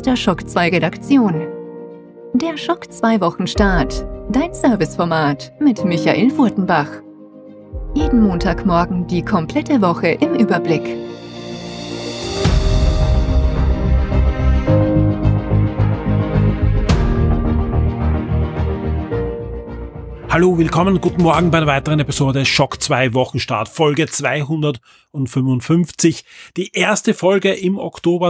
der Schock 2 Redaktion. Der Schock 2 Wochenstart. Dein Serviceformat mit Michael Furtenbach. Jeden Montagmorgen die komplette Woche im Überblick. Hallo, willkommen, guten Morgen bei einer weiteren Episode Schock 2 Wochenstart, Folge 255. Die erste Folge im Oktober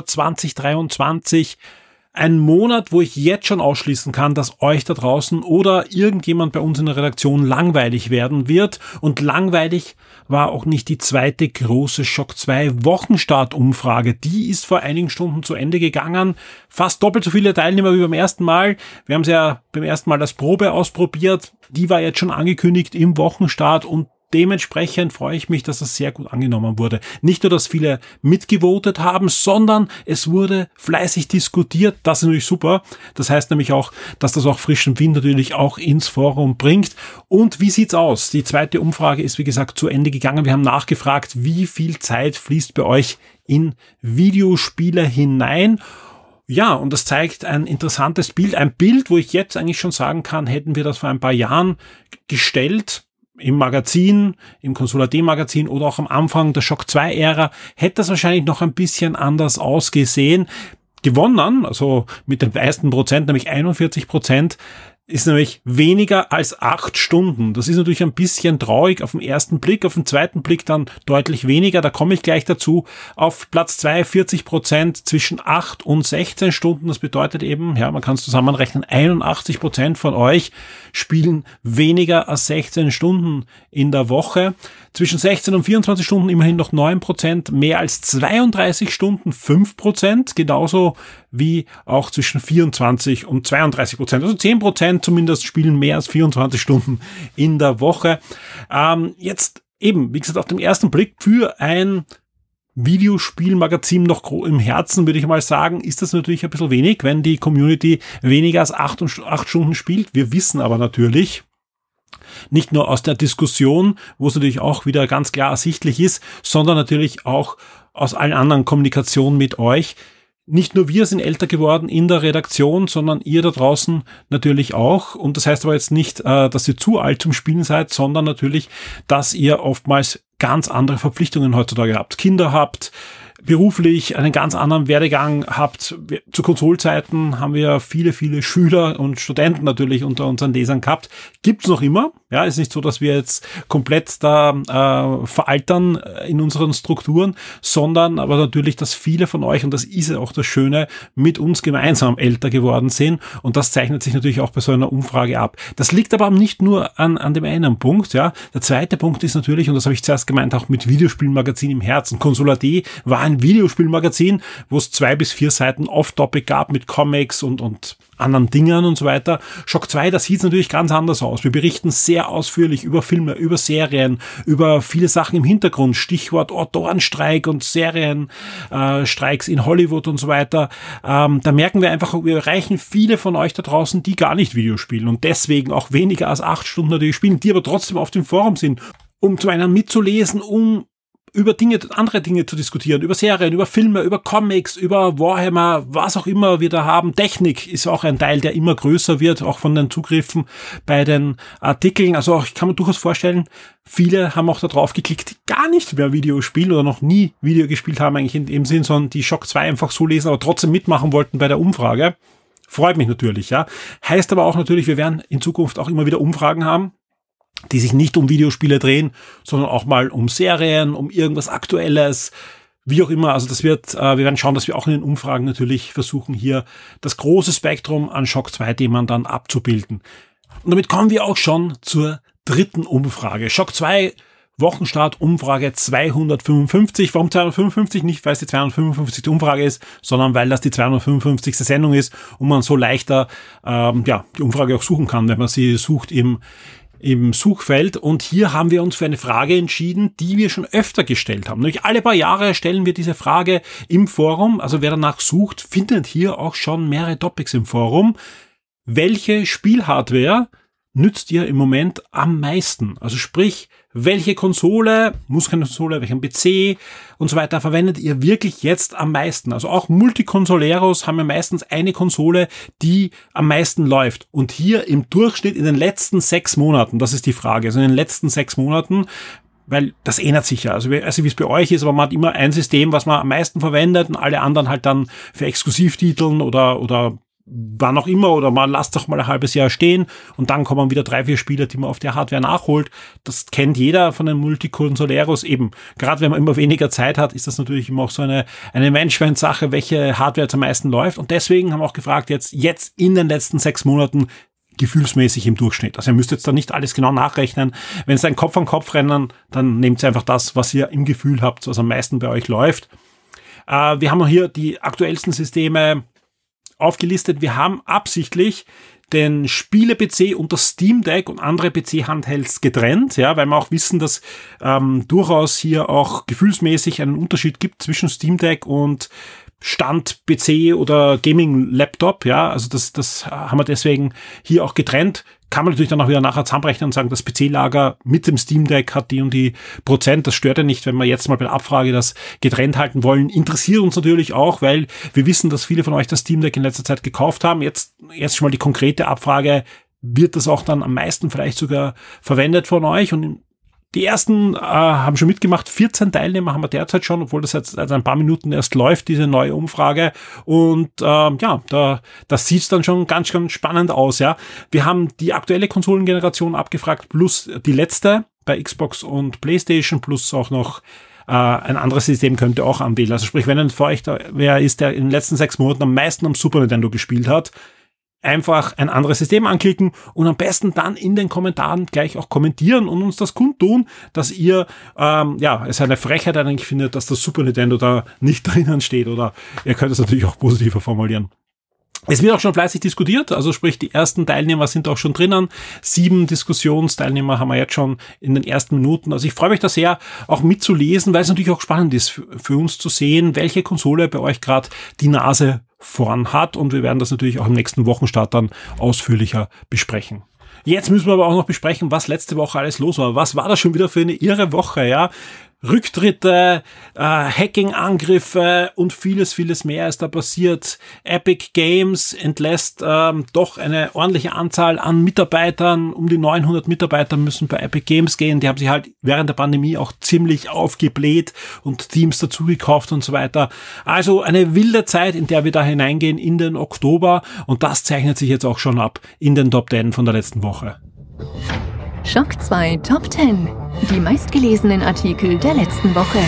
2023. Ein Monat, wo ich jetzt schon ausschließen kann, dass euch da draußen oder irgendjemand bei uns in der Redaktion langweilig werden wird. Und langweilig war auch nicht die zweite große Schock 2 Wochenstart-Umfrage. Die ist vor einigen Stunden zu Ende gegangen. Fast doppelt so viele Teilnehmer wie beim ersten Mal. Wir haben es ja beim ersten Mal als Probe ausprobiert. Die war jetzt schon angekündigt im Wochenstart und dementsprechend freue ich mich, dass das sehr gut angenommen wurde. Nicht nur, dass viele mitgevotet haben, sondern es wurde fleißig diskutiert. Das ist natürlich super. Das heißt nämlich auch, dass das auch frischen Wind natürlich auch ins Forum bringt. Und wie sieht's aus? Die zweite Umfrage ist, wie gesagt, zu Ende gegangen. Wir haben nachgefragt, wie viel Zeit fließt bei euch in Videospiele hinein? Ja, und das zeigt ein interessantes Bild. Ein Bild, wo ich jetzt eigentlich schon sagen kann, hätten wir das vor ein paar Jahren gestellt, im Magazin, im Consola D Magazin oder auch am Anfang der Schock 2 Ära, hätte das wahrscheinlich noch ein bisschen anders ausgesehen. Gewonnen, also mit den meisten Prozent, nämlich 41%, ist nämlich weniger als 8 Stunden. Das ist natürlich ein bisschen traurig auf den ersten Blick, auf den zweiten Blick dann deutlich weniger, da komme ich gleich dazu. Auf Platz 2 40% zwischen 8 und 16 Stunden, das bedeutet eben, ja, man kann es zusammenrechnen, 81% von euch spielen weniger als 16 Stunden in der Woche. Zwischen 16 und 24 Stunden immerhin noch 9%, mehr als 32 Stunden 5%, genauso wie auch zwischen 24 und 32%. Also 10% zumindest spielen mehr als 24 Stunden in der Woche. Jetzt eben, wie gesagt, auf den ersten Blick für ein Videospielmagazin noch im Herzen, würde ich mal sagen, ist das natürlich ein bisschen wenig, wenn die Community weniger als 8 Stunden spielt. Wir wissen aber natürlich, nicht nur aus der Diskussion, wo es natürlich auch wieder ganz klar ersichtlich ist, sondern natürlich auch aus allen anderen Kommunikationen mit euch. Nicht nur wir sind älter geworden in der Redaktion, sondern ihr da draußen natürlich auch. Und das heißt aber jetzt nicht, dass ihr zu alt zum Spielen seid, sondern natürlich, dass ihr oftmals ganz andere Verpflichtungen heutzutage habt. Kinder habt, beruflich einen ganz anderen Werdegang habt. Zu Konsolzeiten haben wir viele, viele Schüler und Studenten natürlich unter unseren Lesern gehabt. Gibt's noch immer. Ja, ist nicht so, dass wir jetzt komplett da veraltern in unseren Strukturen, sondern aber natürlich, dass viele von euch, und das ist ja auch das Schöne, mit uns gemeinsam älter geworden sind. Und das zeichnet sich natürlich auch bei so einer Umfrage ab. Das liegt aber nicht nur an dem einen Punkt. Ja, der zweite Punkt ist natürlich, und das habe ich zuerst gemeint, auch mit Videospielmagazin im Herzen. Consola D war ein Videospielmagazin, wo es 2 bis 4 Seiten Off-Topic gab mit Comics und anderen Dingern und so weiter. Schock 2, das sieht natürlich ganz anders aus. Wir berichten sehr ausführlich über Filme, über Serien, über viele Sachen im Hintergrund. Stichwort Autorenstreik und Serienstreiks in Hollywood und so weiter. Da merken wir einfach, wir erreichen viele von euch da draußen, die gar nicht Videospielen und deswegen auch weniger als 8 Stunden natürlich spielen, die aber trotzdem auf dem Forum sind, um zu einem mitzulesen, um über andere Dinge zu diskutieren, über Serien, über Filme, über Comics, über Warhammer, was auch immer wir da haben. Technik ist auch ein Teil, der immer größer wird, auch von den Zugriffen bei den Artikeln. Also ich kann mir durchaus vorstellen, viele haben auch da drauf geklickt, die gar nicht mehr Video spielen oder noch nie Video gespielt haben, eigentlich in dem Sinn, sondern die Schock 2 einfach so lesen, aber trotzdem mitmachen wollten bei der Umfrage. Freut mich natürlich, ja. Heißt aber auch natürlich, wir werden in Zukunft auch immer wieder Umfragen haben, die sich nicht um Videospiele drehen, sondern auch mal um Serien, um irgendwas Aktuelles, wie auch immer. Also das wird, wir werden schauen, dass wir auch in den Umfragen natürlich versuchen, hier das große Spektrum an Schock 2-Themen dann abzubilden. Und damit kommen wir auch schon zur dritten Umfrage. Schock 2 Wochenstart Umfrage 255. Warum 255? Nicht, weil es die 255. Umfrage ist, sondern weil das die 255. Sendung ist und man so leichter die Umfrage auch suchen kann, wenn man sie sucht im Suchfeld. Und hier haben wir uns für eine Frage entschieden, die wir schon öfter gestellt haben. Nämlich alle paar Jahre stellen wir diese Frage im Forum. Also wer danach sucht, findet hier auch schon mehrere Topics im Forum. Welche Spielhardware nützt ihr im Moment am meisten? Also sprich, welche Konsole, muss keine Konsole, welchen PC und so weiter verwendet ihr wirklich jetzt am meisten? Also auch Multikonsoleros haben ja meistens eine Konsole, die am meisten läuft. Und hier im Durchschnitt in den letzten 6 Monaten, das ist die Frage, also in den letzten 6 Monaten, weil das ändert sich ja. Also wie es bei euch ist, aber man hat immer ein System, was man am meisten verwendet und alle anderen halt dann für Exklusivtiteln oder wann auch immer, oder man lasst doch mal ein halbes Jahr stehen und dann kommen wieder 3, 4 Spiele, die man auf der Hardware nachholt. Das kennt jeder von den Multikonsoleros eben. Gerade wenn man immer weniger Zeit hat, ist das natürlich immer auch so eine Mensch-Sache, welche Hardware am meisten läuft. Und deswegen haben wir auch gefragt, jetzt in den letzten 6 Monaten gefühlsmäßig im Durchschnitt. Also ihr müsst jetzt da nicht alles genau nachrechnen. Wenn es ein Kopf an Kopf rennen, dann nehmt ihr einfach das, was ihr im Gefühl habt, was am meisten bei euch läuft. Wir haben hier die aktuellsten Systeme aufgelistet. Wir haben absichtlich den Spiele-PC und das Steam Deck und andere PC-Handhelds getrennt, ja, weil wir auch wissen, dass durchaus hier auch gefühlsmäßig einen Unterschied gibt zwischen Steam Deck und Stand-PC oder Gaming-Laptop, ja, also das haben wir deswegen hier auch getrennt. Kann man natürlich dann auch wieder nachher zusammenrechnen und sagen, das PC-Lager mit dem Steam Deck hat die und die Prozent. Das stört ja nicht, wenn wir jetzt mal bei der Abfrage das getrennt halten wollen. Interessiert uns natürlich auch, weil wir wissen, dass viele von euch das Steam Deck in letzter Zeit gekauft haben. Jetzt schon mal die konkrete Abfrage, wird das auch dann am meisten vielleicht sogar verwendet von euch? Und die ersten haben schon mitgemacht. 14 Teilnehmer haben wir derzeit schon, obwohl das jetzt seit ein paar Minuten erst läuft, diese neue Umfrage. Und das sieht dann schon ganz, ganz spannend aus. Ja, wir haben die aktuelle Konsolengeneration abgefragt, plus die letzte bei Xbox und PlayStation, plus auch noch ein anderes System könnt ihr auch anwählen. Also sprich, wenn für euch da wer ist, der in den letzten 6 Monaten am meisten am Super Nintendo gespielt hat, einfach ein anderes System anklicken und am besten dann in den Kommentaren gleich auch kommentieren und uns das kundtun, dass ihr, es eine Frechheit eigentlich findet, dass das Super Nintendo da nicht drinnen steht, oder ihr könnt es natürlich auch positiver formulieren. Es wird auch schon fleißig diskutiert, also sprich, die ersten Teilnehmer sind auch schon drinnen. 7 Diskussionsteilnehmer haben wir jetzt schon in den ersten Minuten. Also ich freue mich da sehr, auch mitzulesen, weil es natürlich auch spannend ist für uns zu sehen, welche Konsole bei euch gerade die Nase vorn hat, und wir werden das natürlich auch im nächsten Wochenstart dann ausführlicher besprechen. Jetzt müssen wir aber auch noch besprechen, was letzte Woche alles los war. Was war das schon wieder für eine irre Woche, ja? Rücktritte, Hacking-Angriffe und vieles, vieles mehr ist da passiert. Epic Games entlässt doch eine ordentliche Anzahl an Mitarbeitern. Um die 900 Mitarbeiter müssen bei Epic Games gehen. Die haben sich halt während der Pandemie auch ziemlich aufgebläht und Teams dazugekauft und so weiter. Also eine wilde Zeit, in der wir da hineingehen in den Oktober, und das zeichnet sich jetzt auch schon ab in den Top 10 von der letzten Woche. Schock 2 Top 10. Die meistgelesenen Artikel der letzten Woche.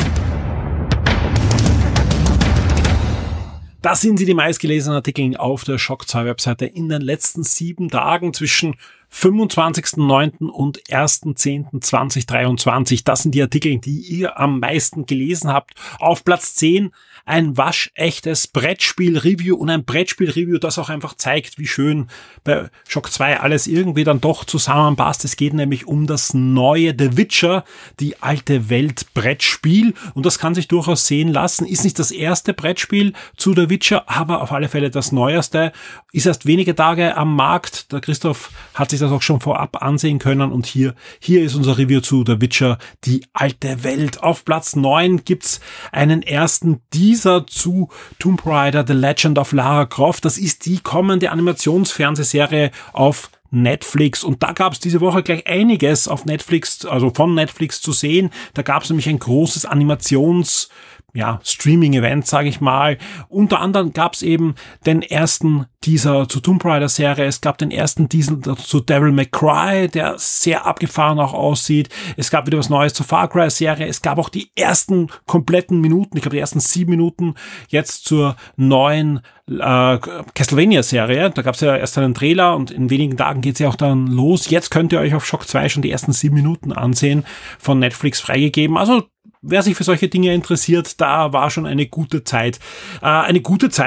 Das sind die meistgelesenen Artikel auf der Schock 2 Webseite in den letzten 7 Tagen zwischen 25.09. und 1.10.2023. Das sind die Artikel, die ihr am meisten gelesen habt. Auf Platz 10 ein waschechtes Brettspiel-Review, und ein Brettspiel-Review, das auch einfach zeigt, wie schön bei Schock 2 alles irgendwie dann doch zusammenpasst. Es geht nämlich um das neue The Witcher, die alte Welt Brettspiel, und das kann sich durchaus sehen lassen. Ist nicht das erste Brettspiel zu The Witcher, aber auf alle Fälle das neueste. Ist erst wenige Tage am Markt. Der Christoph hat sich das auch schon vorab ansehen können, und hier ist unser Review zu The Witcher, die alte Welt. Auf Platz 9 gibt's einen ersten Teaser zu Tomb Raider, The Legend of Lara Croft. Das ist die kommende Animationsfernsehserie auf Netflix, und da gab es diese Woche gleich einiges auf Netflix, also von Netflix zu sehen. Da gab es nämlich ein großes Streaming-Event, sage ich mal. Unter anderem gab es eben den ersten Teaser zur Tomb Raider-Serie. Es gab den ersten Teaser zu Devil May Cry, der sehr abgefahren auch aussieht. Es gab wieder was Neues zur Far Cry-Serie. Es gab auch die ersten kompletten Minuten, ich glaube die ersten 7 Minuten jetzt zur neuen Castlevania-Serie. Da gab es ja erst einen Trailer, und in wenigen Tagen geht es ja auch dann los. Jetzt könnt ihr euch auf Schock 2 schon die ersten 7 Minuten ansehen, von Netflix freigegeben. Also wer sich für solche Dinge interessiert, da war schon eine gute Zeit. Eine gute Zeit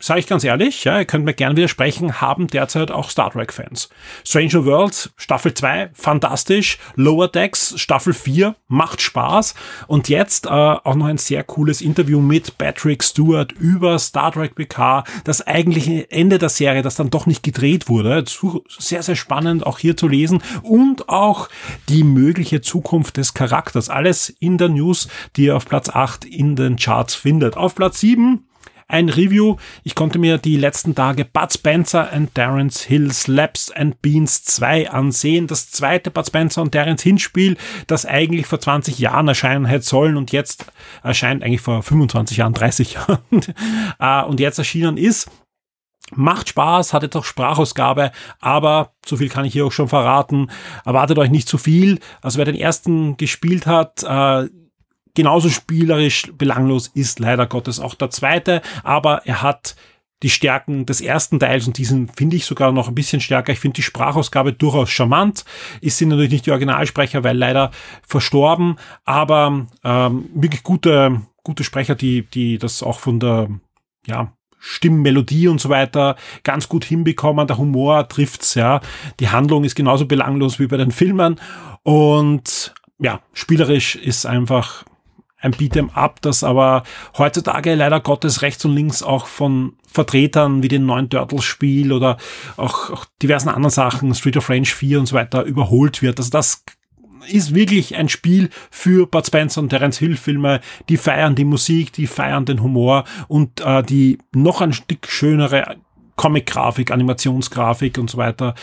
sage ich ganz ehrlich, ja, ihr könnt mir gerne widersprechen, haben derzeit auch Star Trek-Fans. Stranger Worlds, Staffel 2, fantastisch. Lower Decks, Staffel 4, macht Spaß. Und jetzt auch noch ein sehr cooles Interview mit Patrick Stewart über Star Trek PK, das eigentliche Ende der Serie, das dann doch nicht gedreht wurde. Sehr, sehr spannend auch hier zu lesen. Und auch die mögliche Zukunft des Charakters. Alles in der News, die ihr auf Platz 8 in den Charts findet. Auf Platz 7 ein Review. Ich konnte mir die letzten Tage Bud Spencer and Terence Hill Slaps and Beans 2 ansehen. Das zweite Bud Spencer und Terence Hill Spiel, das eigentlich vor 20 Jahren erscheinen hätte sollen und jetzt erscheint eigentlich vor 25 Jahren, 30 Jahren und jetzt erschienen ist. Macht Spaß, hat jetzt auch Sprachausgabe, aber so viel kann ich hier auch schon verraten. Erwartet euch nicht zu viel. Also wer den ersten gespielt hat, genauso spielerisch belanglos ist leider Gottes auch der zweite, aber er hat die Stärken des ersten Teils und diesen finde ich sogar noch ein bisschen stärker. Ich finde die Sprachausgabe durchaus charmant. Es sind natürlich nicht die Originalsprecher, weil leider verstorben, aber wirklich gute Sprecher, die das auch von der Stimmmelodie und so weiter ganz gut hinbekommen. Der Humor trifft's, ja. Die Handlung ist genauso belanglos wie bei den Filmen und ja, spielerisch ist einfach ein Beat'em Up, das aber heutzutage leider Gottes rechts und links auch von Vertretern wie den neuen Turtles-Spiel oder auch diversen anderen Sachen, Street of Rage 4 und so weiter, überholt wird. Also das ist wirklich ein Spiel für Bud Spencer und Terence Hill Filme. Die feiern die Musik, die feiern den Humor und die noch ein Stück schönere Comic-Grafik, Animationsgrafik und so weiter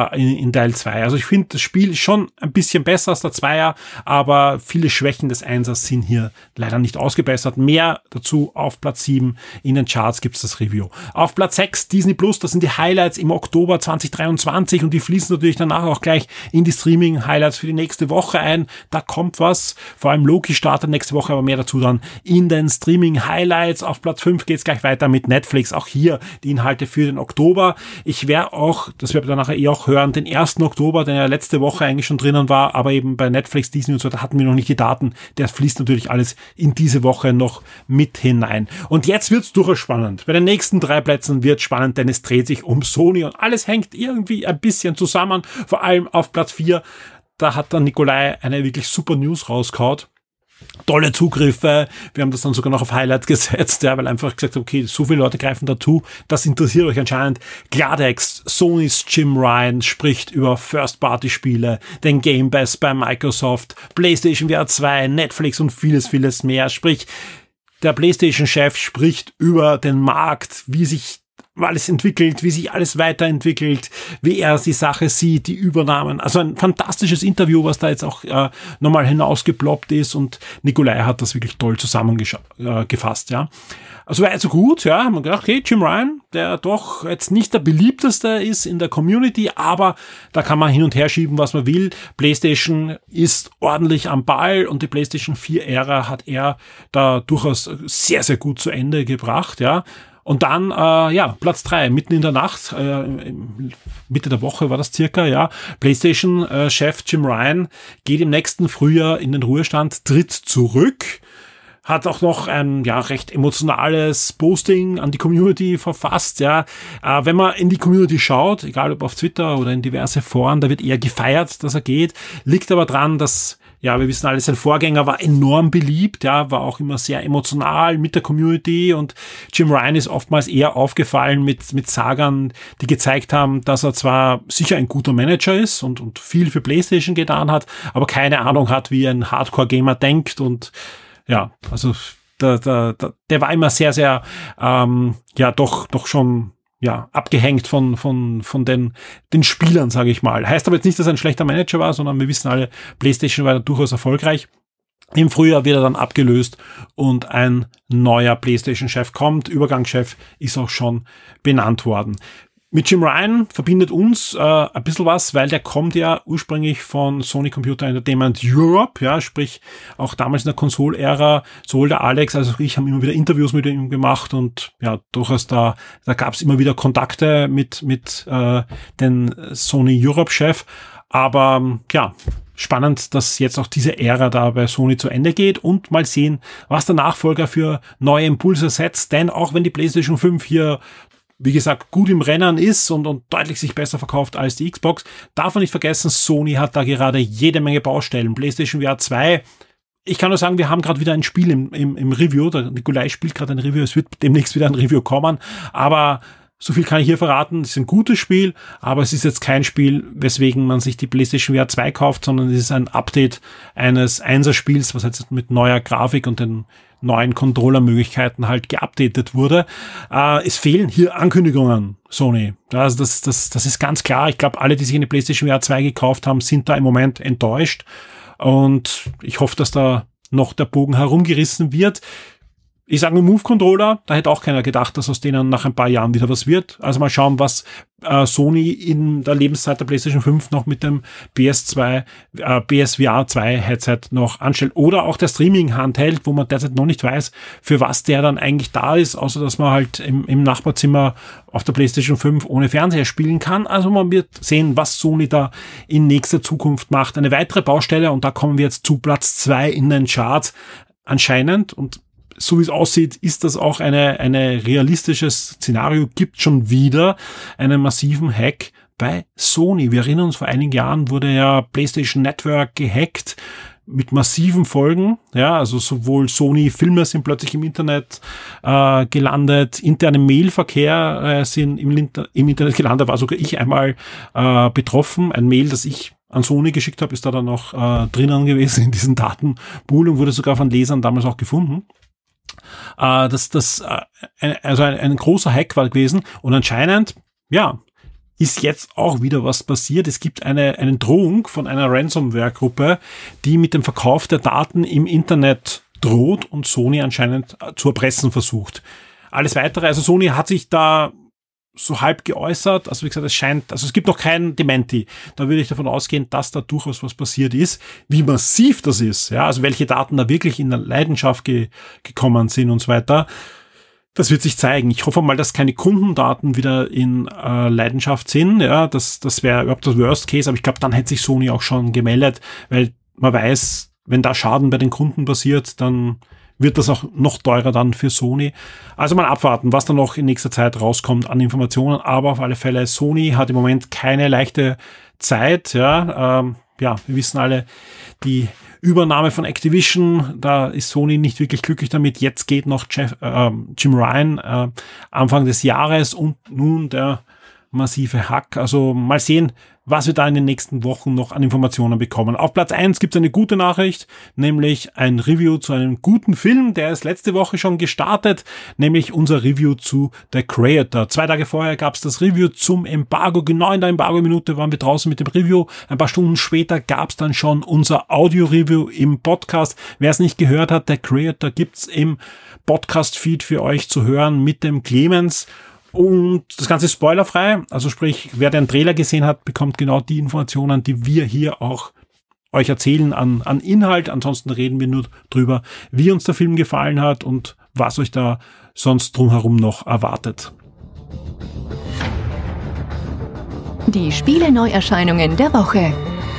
in Teil 2. Also ich finde, das Spiel ist schon ein bisschen besser als der Zweier, aber viele Schwächen des Einsers sind hier leider nicht ausgebessert. Mehr dazu auf Platz 7 in den Charts gibt's das Review. Auf Platz 6 Disney Plus, das sind die Highlights im Oktober 2023 und die fließen natürlich danach auch gleich in die Streaming-Highlights für die nächste Woche ein. Da kommt was, vor allem Loki startet nächste Woche, aber mehr dazu dann in den Streaming-Highlights. Auf Platz 5 geht's gleich weiter mit Netflix. Auch hier die Inhalte für den Oktober. Ich werde auch, das werdet ihr nachher auch hören, den 1. Oktober, der ja letzte Woche eigentlich schon drinnen war, aber eben bei Netflix, Disney und so, da hatten wir noch nicht die Daten. Der fließt natürlich alles in diese Woche noch mit hinein. Und jetzt wird's durchaus spannend. Bei den nächsten 3 Plätzen wird spannend, denn es dreht sich um Sony und alles hängt irgendwie ein bisschen zusammen. Vor allem auf Platz 4, da hat der Nikolai eine wirklich super News rausgehauen. Tolle Zugriffe. Wir haben das dann sogar noch auf Highlight gesetzt, ja, weil einfach gesagt, okay, so viele Leute greifen dazu. Das interessiert euch anscheinend. Klartext, Sonys Jim Ryan spricht über First-Party-Spiele, den Game Pass bei Microsoft, PlayStation VR 2, Netflix und vieles, vieles mehr. Sprich, der PlayStation-Chef spricht über den Markt, wie sich alles entwickelt, wie sich alles weiterentwickelt, wie er die Sache sieht, die Übernahmen. Also ein fantastisches Interview, was da jetzt auch nochmal hinausgeploppt ist und Nikolai hat das wirklich toll zusammengefasst, ja. Also war also gut, ja, haben wir gedacht, okay, Jim Ryan, der doch jetzt nicht der beliebteste ist in der Community, aber da kann man hin und her schieben, was man will. PlayStation ist ordentlich am Ball und die PlayStation 4-Ära hat er da durchaus sehr, sehr gut zu Ende gebracht, ja. Und dann, Platz 3, mitten in der Nacht, Mitte der Woche war das circa, ja. PlayStation-Chef Jim Ryan geht im nächsten Frühjahr in den Ruhestand, tritt zurück, hat auch noch ein, recht emotionales Posting an die Community verfasst, ja. Wenn man in die Community schaut, egal ob auf Twitter oder in diverse Foren, da wird eher gefeiert, dass er geht, liegt aber dran, dass wir wissen alle, sein Vorgänger war enorm beliebt, ja, war auch immer sehr emotional mit der Community und Jim Ryan ist oftmals eher aufgefallen mit Sagern, die gezeigt haben, dass er zwar sicher ein guter Manager ist und viel für PlayStation getan hat, aber keine Ahnung hat, wie ein Hardcore-Gamer denkt und ja, also der war immer sehr, sehr, doch schon abgehängt von den Spielern, sage ich mal. Heißt aber jetzt nicht, dass er ein schlechter Manager war, sondern wir wissen alle, PlayStation war durchaus erfolgreich. Im Frühjahr wird er dann abgelöst und ein neuer PlayStation-Chef kommt. Übergangschef ist auch schon benannt worden. Mit Jim Ryan verbindet uns ein bisschen was, weil der kommt ja ursprünglich von Sony Computer Entertainment Europe, ja, sprich auch damals in der Konsol-Ära, sowohl der Alex als auch ich haben immer wieder Interviews mit ihm gemacht und ja, durchaus da gab es immer wieder Kontakte mit den Sony Europe-Chef, aber spannend, dass jetzt auch diese Ära da bei Sony zu Ende geht und mal sehen, was der Nachfolger für neue Impulse setzt, denn auch wenn die PlayStation 5 hier, wie gesagt, gut im Rennen ist und deutlich sich besser verkauft als die Xbox, darf man nicht vergessen, Sony hat da gerade jede Menge Baustellen. PlayStation VR 2, ich kann nur sagen, wir haben gerade wieder ein Spiel im Review, der Nikolai spielt gerade ein Review, es wird demnächst wieder ein Review kommen, aber so viel kann ich hier verraten, es ist ein gutes Spiel, aber es ist jetzt kein Spiel, weswegen man sich die PlayStation VR 2 kauft, sondern es ist ein Update eines 1er-Spiels, was jetzt mit neuer Grafik und den neuen Controller-Möglichkeiten halt geupdatet wurde. Es fehlen hier Ankündigungen, Sony. Also das ist ganz klar. Ich glaube, alle, die sich eine PlayStation VR 2 gekauft haben, sind da im Moment enttäuscht. Und ich hoffe, dass da noch der Bogen herumgerissen wird. Ich sage nur Move-Controller, da hätte auch keiner gedacht, dass aus denen nach ein paar Jahren wieder was wird. Also mal schauen, was Sony in der Lebenszeit der PlayStation 5 noch mit dem PSVR 2 Headset noch anstellt. Oder auch der Streaming-Handheld, wo man derzeit noch nicht weiß, für was der dann eigentlich da ist, außer dass man halt im Nachbarzimmer auf der PlayStation 5 ohne Fernseher spielen kann. Also man wird sehen, was Sony da in nächster Zukunft macht. Eine weitere Baustelle, und da kommen wir jetzt zu Platz 2 in den Charts, anscheinend, und so wie es aussieht, ist das auch eine realistisches Szenario, gibt schon wieder einen massiven Hack bei Sony. Wir erinnern uns, vor einigen Jahren wurde ja PlayStation Network gehackt mit massiven Folgen. Ja, also sowohl Sony-Filme sind plötzlich im Internet gelandet, interne Mailverkehr sind im Internet gelandet, war sogar ich einmal betroffen. Ein Mail, das ich an Sony geschickt habe, ist da dann noch drinnen gewesen in diesen Datenpool und wurde sogar von Lesern damals auch gefunden. Also ein großer Hack war gewesen und anscheinend, ja, ist jetzt auch wieder was passiert. Es gibt eine Drohung von einer Ransomware-Gruppe, die mit dem Verkauf der Daten im Internet droht und Sony anscheinend zu erpressen versucht. Alles Weitere, also Sony hat sich da so halb geäußert, also wie gesagt, es gibt noch keinen Dementi. Da würde ich davon ausgehen, dass da durchaus was passiert ist. Wie massiv das ist, ja, also welche Daten da wirklich in der Leidenschaft gekommen sind und so weiter, das wird sich zeigen. Ich hoffe mal, dass keine Kundendaten wieder in Leidenschaft sind, ja, das wäre überhaupt das Worst Case, aber ich glaube, dann hätte sich Sony auch schon gemeldet, weil man weiß, wenn da Schaden bei den Kunden passiert, dann wird das auch noch teurer dann für Sony. Also mal abwarten, was da noch in nächster Zeit rauskommt an Informationen. Aber auf alle Fälle, Sony hat im Moment keine leichte Zeit. Ja, wir wissen alle, die Übernahme von Activision, da ist Sony nicht wirklich glücklich damit. Jetzt geht noch Jim Ryan Anfang des Jahres und nun der massive Hack. Also mal sehen, was wir da in den nächsten Wochen noch an Informationen bekommen. Auf Platz 1 gibt es eine gute Nachricht, nämlich ein Review zu einem guten Film, der ist letzte Woche schon gestartet, nämlich unser Review zu The Creator. 2 Tage vorher gab es das Review zum Embargo. Genau in der Embargo-Minute waren wir draußen mit dem Review. Ein paar Stunden später gab es dann schon unser Audio-Review im Podcast. Wer es nicht gehört hat, The Creator gibt's im Podcast-Feed für euch zu hören mit dem Clemens. Und das Ganze ist spoilerfrei, also sprich, wer den Trailer gesehen hat, bekommt genau die Informationen, die wir hier auch euch erzählen an Inhalt. Ansonsten reden wir nur drüber, wie uns der Film gefallen hat und was euch da sonst drumherum noch erwartet. Die Spiele-Neuerscheinungen der Woche.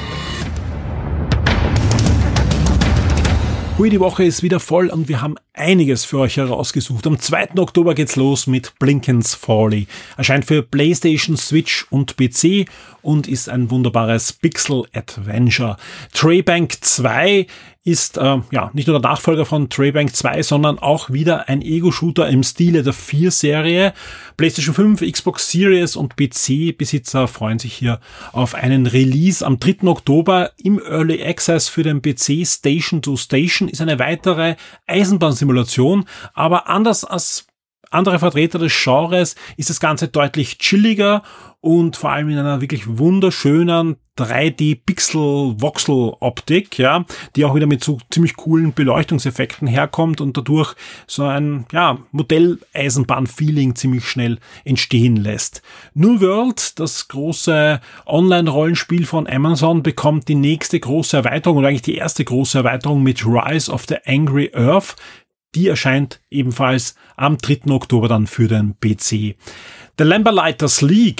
Die Woche ist wieder voll und wir haben einiges für euch herausgesucht. Am 2. Oktober geht's los mit Blinken's Folly. Erscheint für PlayStation, Switch und PC und ist ein wunderbares Pixel-Adventure. Treybank 2 ist nicht nur der Nachfolger von Treybank 2, sondern auch wieder ein Ego-Shooter im Stile der 4-Serie. PlayStation 5, Xbox Series und PC-Besitzer freuen sich hier auf einen Release am 3. Oktober im Early Access für den PC. Station to Station ist eine weitere Eisenbahnsimulation, aber anders als andere Vertreter des Genres ist das Ganze deutlich chilliger und vor allem in einer wirklich wunderschönen 3D-Pixel-Voxel-Optik, ja, die auch wieder mit so ziemlich coolen Beleuchtungseffekten herkommt und dadurch so ein, Modelleisenbahn-Feeling ziemlich schnell entstehen lässt. New World, das große Online-Rollenspiel von Amazon, bekommt die nächste große Erweiterung oder eigentlich die erste große Erweiterung mit Rise of the Angry Earth. Die erscheint ebenfalls am 3. Oktober dann für den PC. The Lamberlighters League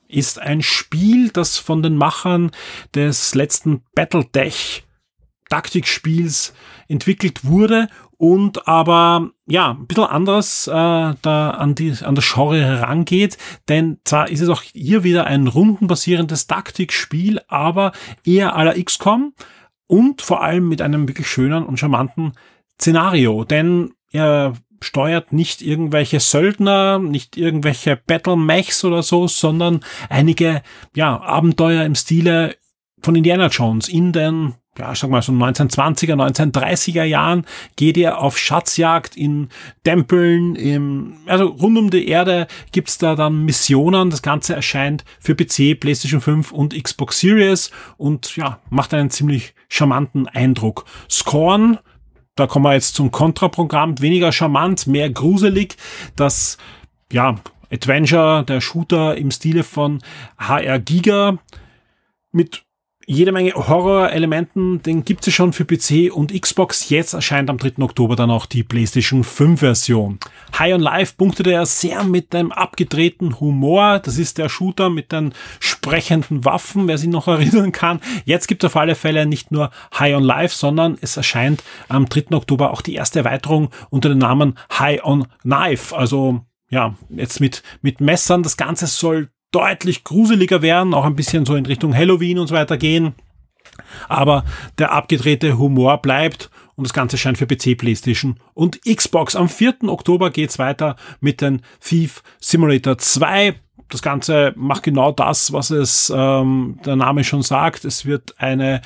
ist ein Spiel, das von den Machern des letzten Battletech Taktikspiels entwickelt wurde und aber ja ein bisschen anders da an das Genre herangeht, denn zwar ist es auch hier wieder ein rundenbasierendes Taktikspiel, aber eher à la XCOM und vor allem mit einem wirklich schönen und charmanten Szenario, denn er steuert nicht irgendwelche Söldner, nicht irgendwelche Battle-Mechs oder so, sondern einige Abenteuer im Stile von Indiana Jones in den ich sag mal so 1920er, 1930er Jahren geht ihr auf Schatzjagd in Tempeln, also rund um die Erde gibt's da dann Missionen. Das Ganze erscheint für PC, PlayStation 5 und Xbox Series und macht einen ziemlich charmanten Eindruck. Scorn, da kommen wir jetzt zum Kontraprogramm, weniger charmant, mehr gruselig. Das, Adventure, der Shooter im Stile von HR Giga mit jede Menge Horror-Elementen, den gibt es schon für PC und Xbox. Jetzt erscheint am 3. Oktober dann auch die PlayStation 5-Version. High on Life punktete ja sehr mit einem abgedrehten Humor. Das ist der Shooter mit den sprechenden Waffen, wer sich noch erinnern kann. Jetzt gibt es auf alle Fälle nicht nur High on Life, sondern es erscheint am 3. Oktober auch die erste Erweiterung unter dem Namen High on Knife. Also jetzt mit Messern. Das Ganze soll deutlich gruseliger werden, auch ein bisschen so in Richtung Halloween und so weiter gehen. Aber der abgedrehte Humor bleibt und das Ganze scheint für PC, PlayStation und Xbox. Am 4. Oktober geht's weiter mit den Thief Simulator 2. Das Ganze macht genau das, was es der Name schon sagt. Es wird ein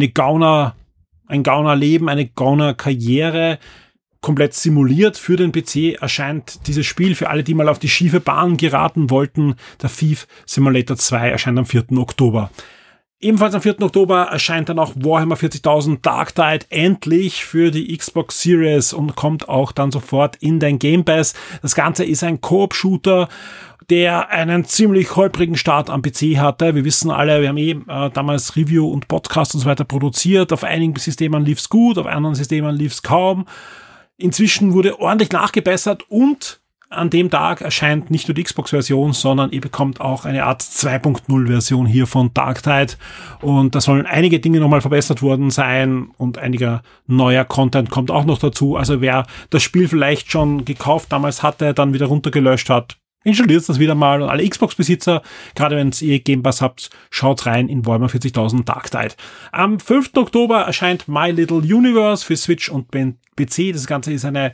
Gaunerleben, eine Gaunerkarriere komplett simuliert. Für den PC erscheint dieses Spiel für alle, die mal auf die schiefe Bahn geraten wollten. Der Thief Simulator 2 erscheint am 4. Oktober. Ebenfalls am 4. Oktober erscheint dann auch Warhammer 40.000 Dark Tide endlich für die Xbox Series und kommt auch dann sofort in den Game Pass. Das Ganze ist ein Koop-Shooter, der einen ziemlich holprigen Start am PC hatte. Wir wissen alle, wir haben damals Review und Podcast und so weiter produziert. Auf einigen Systemen lief's gut, auf anderen Systemen lief's kaum. Inzwischen wurde ordentlich nachgebessert und an dem Tag erscheint nicht nur die Xbox-Version, sondern ihr bekommt auch eine Art 2.0-Version hier von Dark Tide und da sollen einige Dinge nochmal verbessert worden sein und einiger neuer Content kommt auch noch dazu. Also wer das Spiel vielleicht schon gekauft damals hatte, dann wieder runtergelöscht hat, installiert das wieder mal und alle Xbox-Besitzer, gerade wenn ihr Game Pass habt, schaut rein in Warhammer 40.000 Dark Tide. Am 5. Oktober erscheint My Little Universe für Switch und PC. Das Ganze ist eine,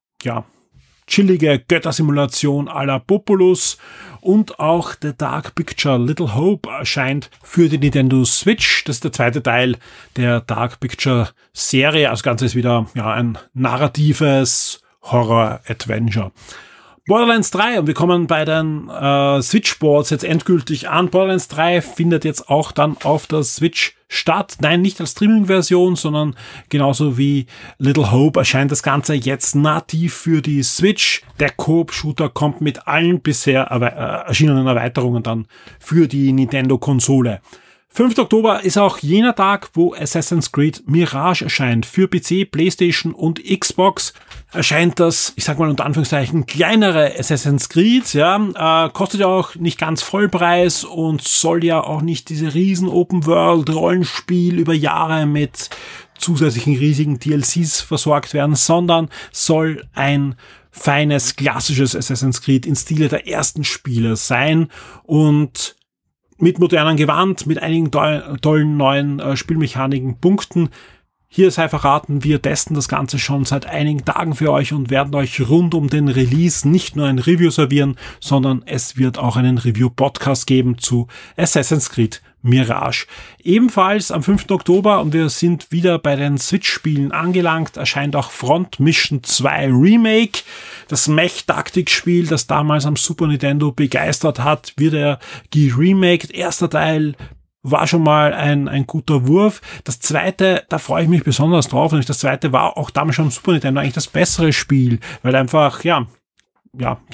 chillige Göttersimulation à la Populous und auch The Dark Picture Little Hope erscheint für die Nintendo Switch. Das ist der zweite Teil der Dark Picture Serie. Also das Ganze ist wieder, ein narratives Horror-Adventure. Borderlands 3, und wir kommen bei den Switch-Boards jetzt endgültig an. Borderlands 3 findet jetzt auch dann auf der Switch statt. Nein, nicht als Streaming-Version, sondern genauso wie Little Hope erscheint das Ganze jetzt nativ für die Switch. Der Coop-Shooter kommt mit allen bisher erschienenen Erweiterungen dann für die Nintendo-Konsole. 5. Oktober ist auch jener Tag, wo Assassin's Creed Mirage erscheint. Für PC, PlayStation und Xbox erscheint das, ich sag mal unter Anführungszeichen, kleinere Assassin's Creed, kostet ja auch nicht ganz Vollpreis und soll ja auch nicht diese riesen Open-World-Rollenspiel über Jahre mit zusätzlichen riesigen DLCs versorgt werden, sondern soll ein feines, klassisches Assassin's Creed in Stile der ersten Spiele sein und mit modernem Gewand, mit einigen tollen neuen Spielmechaniken, Punkten. Hier sei verraten, wir testen das Ganze schon seit einigen Tagen für euch und werden euch rund um den Release nicht nur ein Review servieren, sondern es wird auch einen Review-Podcast geben zu Assassin's Creed Mirage. Ebenfalls am 5. Oktober, und wir sind wieder bei den Switch-Spielen angelangt, erscheint auch Front Mission 2 Remake. Das Mech-Taktikspiel, das damals am Super Nintendo begeistert hat, wird er geremaked. Erster Teil war schon mal ein guter Wurf. Das zweite, da freue ich mich besonders drauf. Und das zweite war auch damals schon am Super Nintendo eigentlich das bessere Spiel, weil einfach,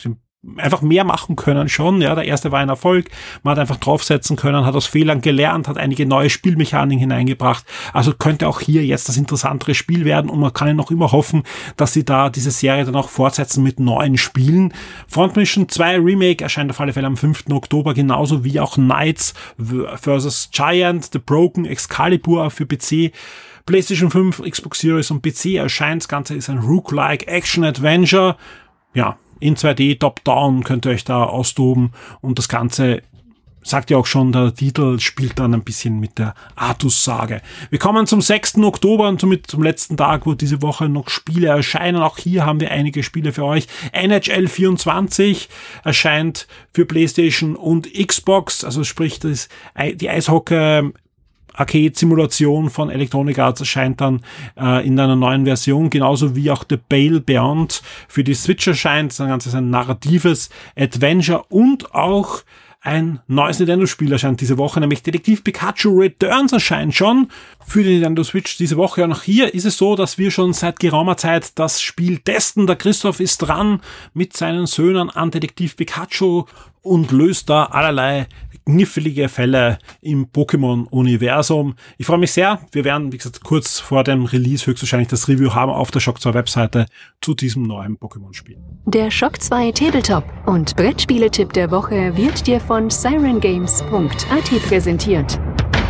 einfach mehr machen können schon. Ja, der erste war ein Erfolg. Man hat einfach draufsetzen können, hat aus Fehlern gelernt, hat einige neue Spielmechaniken hineingebracht. Also könnte auch hier jetzt das interessantere Spiel werden und man kann ja noch immer hoffen, dass sie da diese Serie dann auch fortsetzen mit neuen Spielen. Front Mission 2 Remake erscheint auf alle Fälle am 5. Oktober, genauso wie auch Knights vs. Giant, The Broken, Excalibur für PC, PlayStation 5, Xbox Series und PC erscheint. Das Ganze ist ein Roguelike Action Adventure. Ja, in 2D, Top-Down könnt ihr euch da austoben und das Ganze, sagt ja auch schon, der Titel spielt dann ein bisschen mit der Artus-Sage. Wir kommen zum 6. Oktober und somit zum letzten Tag, wo diese Woche noch Spiele erscheinen. Auch hier haben wir einige Spiele für euch. NHL 24 erscheint für PlayStation und Xbox, also sprich, die Eishockey Arcade-Simulation von Electronic Arts erscheint dann in einer neuen Version, genauso wie auch The Bale Beyond für die Switch erscheint. Das Ganze ist ein narratives Adventure und auch ein neues Nintendo-Spiel erscheint diese Woche, nämlich Detektiv Pikachu Returns erscheint schon für die Nintendo Switch diese Woche. Und auch hier ist es so, dass wir schon seit geraumer Zeit das Spiel testen. Der Christoph ist dran mit seinen Söhnen an Detektiv Pikachu und löst da allerlei knifflige Fälle im Pokémon-Universum. Ich freue mich sehr. Wir werden, wie gesagt, kurz vor dem Release höchstwahrscheinlich das Review haben auf der Shock 2 Webseite zu diesem neuen Pokémon-Spiel. Der Shock 2 Tabletop und Brettspieletipp der Woche wird dir von sirengames.at präsentiert.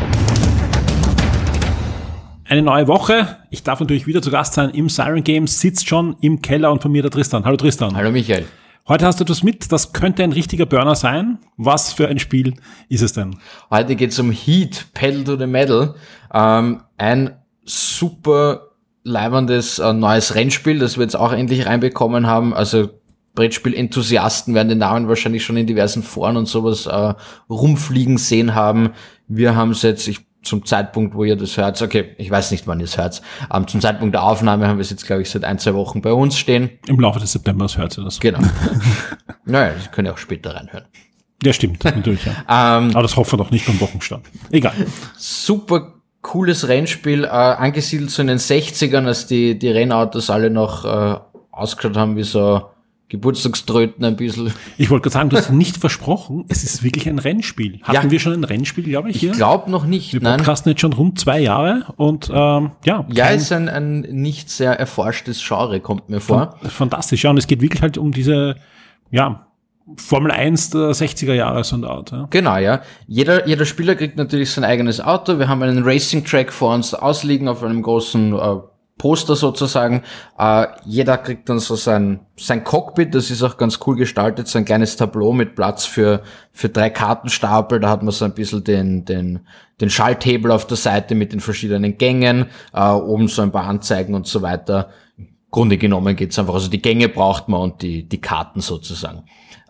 Eine neue Woche. Ich darf natürlich wieder zu Gast sein im Siren Games, sitzt schon im Keller und von mir der Tristan. Hallo Tristan. Hallo Michael. Heute hast du etwas mit, das könnte ein richtiger Burner sein. Was für ein Spiel ist es denn? Heute geht es um Heat, Pedal to the Metal. Ein super leibendes neues Rennspiel, das wir jetzt auch endlich reinbekommen haben. Also Brettspiel-Enthusiasten werden den Namen wahrscheinlich schon in diversen Foren und sowas rumfliegen sehen haben. Wir haben es jetzt, zum Zeitpunkt, wo ihr das hört, okay, ich weiß nicht, wann ihr es hört, zum Zeitpunkt der Aufnahme haben wir es jetzt, glaube ich, seit 1-2 Wochen bei uns stehen. Im Laufe des Septembers hört ihr das. Genau. Naja, das könnt ihr auch später reinhören. Ja, stimmt, natürlich, ja. Aber das hoffen wir doch nicht beim Wochenstand. Egal. Super cooles Rennspiel, angesiedelt so in den 60ern, als die Rennautos alle noch ausgeschaut haben wie so Geburtstagströten ein bisschen. Ich wollte gerade sagen, du hast nicht versprochen, es ist wirklich ein Rennspiel. Hatten wir schon ein Rennspiel, glaube ich, hier? Ich glaube noch nicht, wir podcasten jetzt schon rund 2 Jahre und ja, ist ein nicht sehr erforschtes Genre, kommt mir vor. Fantastisch, ja, und es geht wirklich halt um diese, ja, Formel 1 der 60er Jahre so ein Auto. Ja. Genau, ja. Jeder Spieler kriegt natürlich sein eigenes Auto. Wir haben einen Racing-Track vor uns ausliegen auf einem großen Poster sozusagen. Jeder kriegt dann so sein Cockpit, das ist auch ganz cool gestaltet, so ein kleines Tableau mit Platz für 3 Kartenstapel. Da hat man so ein bisschen den Schalthebel auf der Seite mit den verschiedenen Gängen, oben so ein paar Anzeigen und so weiter. Im Grunde genommen geht's einfach, also die Gänge braucht man und die Karten sozusagen.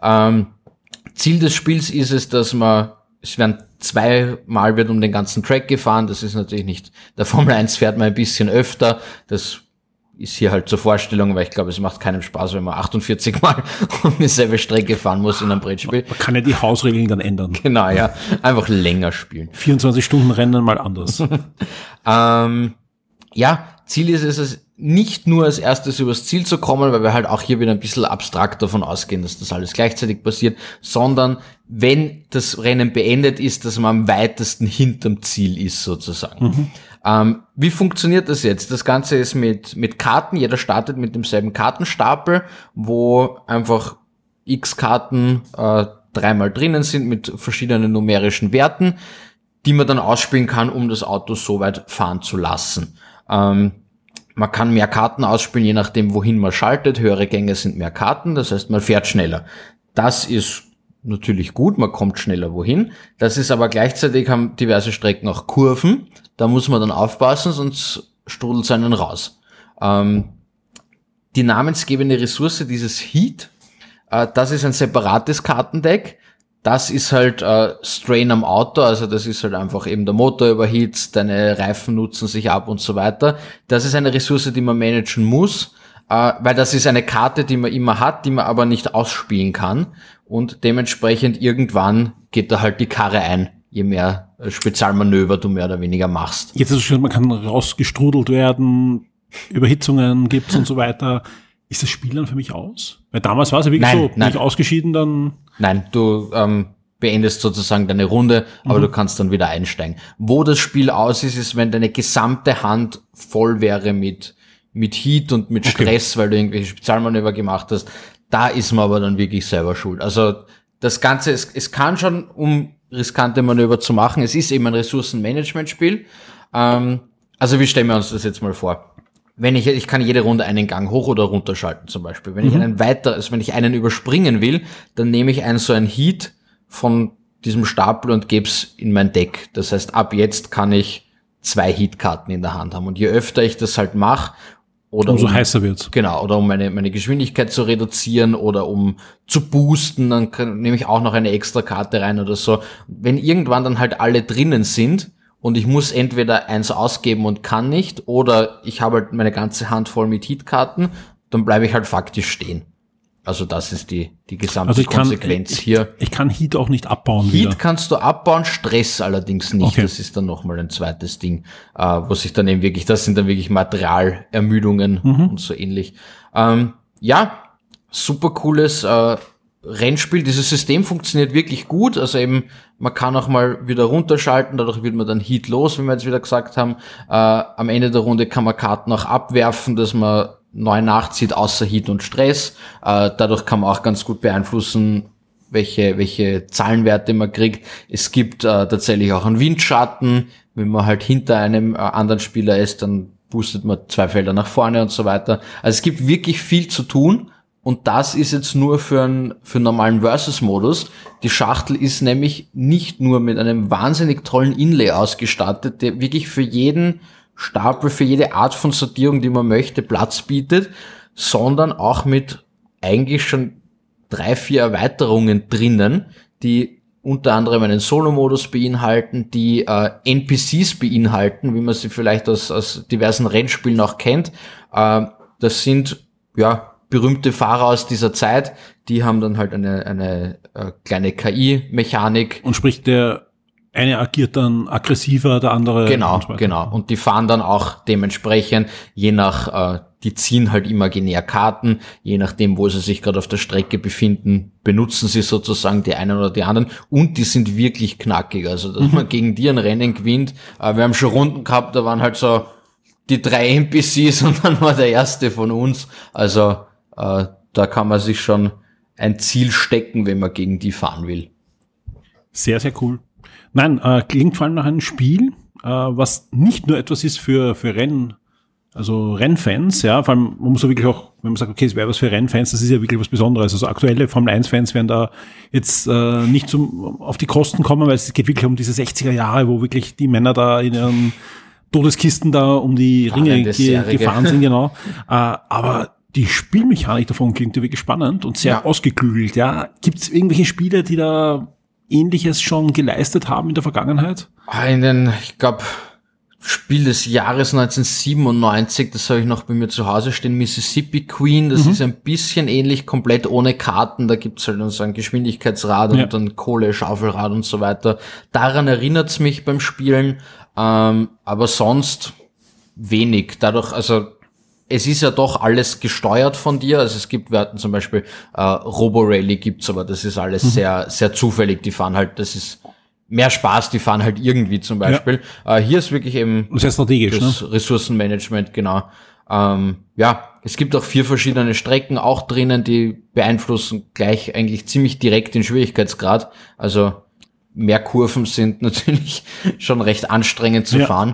Ziel des Spiels ist es, dass es werden 2-mal wird um den ganzen Track gefahren. Das ist natürlich nicht, der Formel 1 fährt man ein bisschen öfter. Das ist hier halt zur Vorstellung, weil ich glaube, es macht keinen Spaß, wenn man 48 Mal um dieselbe Strecke fahren muss in einem Brettspiel. Man kann ja die Hausregeln dann ändern. Genau, ja. Einfach länger spielen. 24 Stunden Rennen mal anders. Ja, Ziel ist es, nicht nur als erstes übers Ziel zu kommen, weil wir halt auch hier wieder ein bisschen abstrakt davon ausgehen, dass das alles gleichzeitig passiert, sondern wenn das Rennen beendet ist, dass man am weitesten hinterm Ziel ist sozusagen. Wie funktioniert das jetzt? Das Ganze ist mit Karten, jeder startet mit demselben Kartenstapel, wo einfach x Karten 3-mal drinnen sind mit verschiedenen numerischen Werten, die man dann ausspielen kann, um das Auto so weit fahren zu lassen. Man kann mehr Karten ausspielen, je nachdem, wohin man schaltet. Höhere Gänge sind mehr Karten, das heißt, man fährt schneller. Das ist natürlich gut, man kommt schneller wohin. Das ist aber gleichzeitig, haben diverse Strecken auch Kurven. Da muss man dann aufpassen, sonst strudelt es einen raus. Die namensgebende Ressource dieses Heat, das ist ein separates Kartendeck. Das ist halt Strain am Auto, also das ist halt einfach eben der Motor überhitzt, deine Reifen nutzen sich ab und so weiter. Das ist eine Ressource, die man managen muss, weil das ist eine Karte, die man immer hat, die man aber nicht ausspielen kann und dementsprechend irgendwann geht da halt die Karre ein, je mehr Spezialmanöver du mehr oder weniger machst. Jetzt ist es schon, man kann rausgestrudelt werden, Überhitzungen gibt's und so weiter. ist das Spiel dann für mich aus? Weil damals war es ja wirklich Nein, bin ich ausgeschieden, dann... Nein, du beendest sozusagen deine Runde, aber du kannst dann wieder einsteigen. Wo das Spiel aus ist, wenn deine gesamte Hand voll wäre mit Heat und mit Stress, weil du irgendwelche Spezialmanöver gemacht hast. Da ist man aber dann wirklich selber schuld. Also das Ganze, es kann schon, um riskante Manöver zu machen, es ist eben ein Ressourcenmanagement-Spiel. Also wie stellen wir uns das jetzt mal vor? Ich kann jede Runde einen Gang hoch oder runter schalten zum Beispiel. Wenn ich einen überspringen will, dann nehme ich so ein Heat von diesem Stapel und gebe es in mein Deck. Das heißt, ab jetzt kann ich 2 Heat-Karten in der Hand haben. Und je öfter ich das halt mache, oder umso heißer wird's. Genau, oder um meine Geschwindigkeit zu reduzieren oder um zu boosten, dann nehme ich auch noch eine extra Karte rein oder so. Wenn irgendwann dann halt alle drinnen sind und ich muss entweder eins ausgeben und kann nicht, oder ich habe halt meine ganze Hand voll mit Heat-Karten, dann bleibe ich halt faktisch stehen. Also das ist die gesamte Konsequenz hier. Ich kann Heat auch nicht abbauen. Heat wieder kannst du abbauen, Stress allerdings nicht. Okay. Das ist dann nochmal ein zweites Ding, wo sich dann eben wirklich, das sind dann wirklich Materialermüdungen und so ähnlich. Ja, super cooles Rennspiel. Dieses System funktioniert wirklich gut. Also eben, man kann auch mal wieder runterschalten, dadurch wird man dann Heat los, wie wir jetzt wieder gesagt haben. Am Ende der Runde kann man Karten auch abwerfen, dass man neu nachzieht, außer Heat und Stress. Dadurch kann man auch ganz gut beeinflussen, welche Zahlenwerte man kriegt. Es gibt tatsächlich auch einen Windschatten. Wenn man halt hinter einem anderen Spieler ist, dann boostet man 2 Felder nach vorne und so weiter. Also es gibt wirklich viel zu tun. Und das ist jetzt nur für einen normalen Versus-Modus. Die Schachtel ist nämlich nicht nur mit einem wahnsinnig tollen Inlay ausgestattet, der wirklich für jeden Stapel, für jede Art von Sortierung, die man möchte, Platz bietet, sondern auch mit eigentlich schon 3-4 Erweiterungen drinnen, die unter anderem einen Solo-Modus beinhalten, die NPCs beinhalten, wie man sie vielleicht aus diversen Rennspielen auch kennt. Das sind berühmte Fahrer aus dieser Zeit, die haben dann halt eine kleine KI-Mechanik. Und sprich, der eine agiert dann aggressiver, der andere... Genau. Und die fahren dann auch dementsprechend, die ziehen halt imaginär Karten, je nachdem, wo sie sich gerade auf der Strecke befinden, benutzen sie sozusagen die einen oder die anderen, und die sind wirklich knackig. Also, dass man gegen die ein Rennen gewinnt. Wir haben schon Runden gehabt, da waren halt so die 3 NPCs und dann war der erste von uns. Also, da kann man sich schon ein Ziel stecken, wenn man gegen die fahren will. Sehr, sehr cool. Nein, klingt vor allem nach einem Spiel, was nicht nur etwas ist für Rennfans, ja, vor allem, man muss ja wirklich auch, wenn man sagt, okay, es wäre was für Rennfans, das ist ja wirklich was Besonderes. Also aktuelle Formel-1-Fans werden da jetzt nicht auf die Kosten kommen, weil es geht wirklich um diese 60er Jahre, wo wirklich die Männer da in ihren Todeskisten da um die Ringe gefahren sind, genau. Aber die Spielmechanik davon klingt ja wirklich spannend und sehr ausgeklügelt, ja. Gibt es irgendwelche Spiele, die da Ähnliches schon geleistet haben in der Vergangenheit? Ich glaube, Spiel des Jahres 1997, das habe ich noch bei mir zu Hause stehen, Mississippi Queen, das ist ein bisschen ähnlich, komplett ohne Karten, da gibt's halt so ein Geschwindigkeitsrad und dann Kohle, Schaufelrad und so weiter. Daran erinnert's mich beim Spielen, aber sonst wenig. Dadurch, also es ist ja doch alles gesteuert von dir, also wir hatten zum Beispiel Robo-Rally gibt's, aber das ist alles sehr, sehr zufällig, die fahren halt, das ist mehr Spaß, die fahren halt irgendwie zum Beispiel. Hier ist wirklich eben sehr strategisch, das Ressourcenmanagement, genau. Es gibt auch 4 verschiedene Strecken auch drinnen, die beeinflussen gleich eigentlich ziemlich direkt den Schwierigkeitsgrad. Also mehr Kurven sind natürlich schon recht anstrengend zu fahren.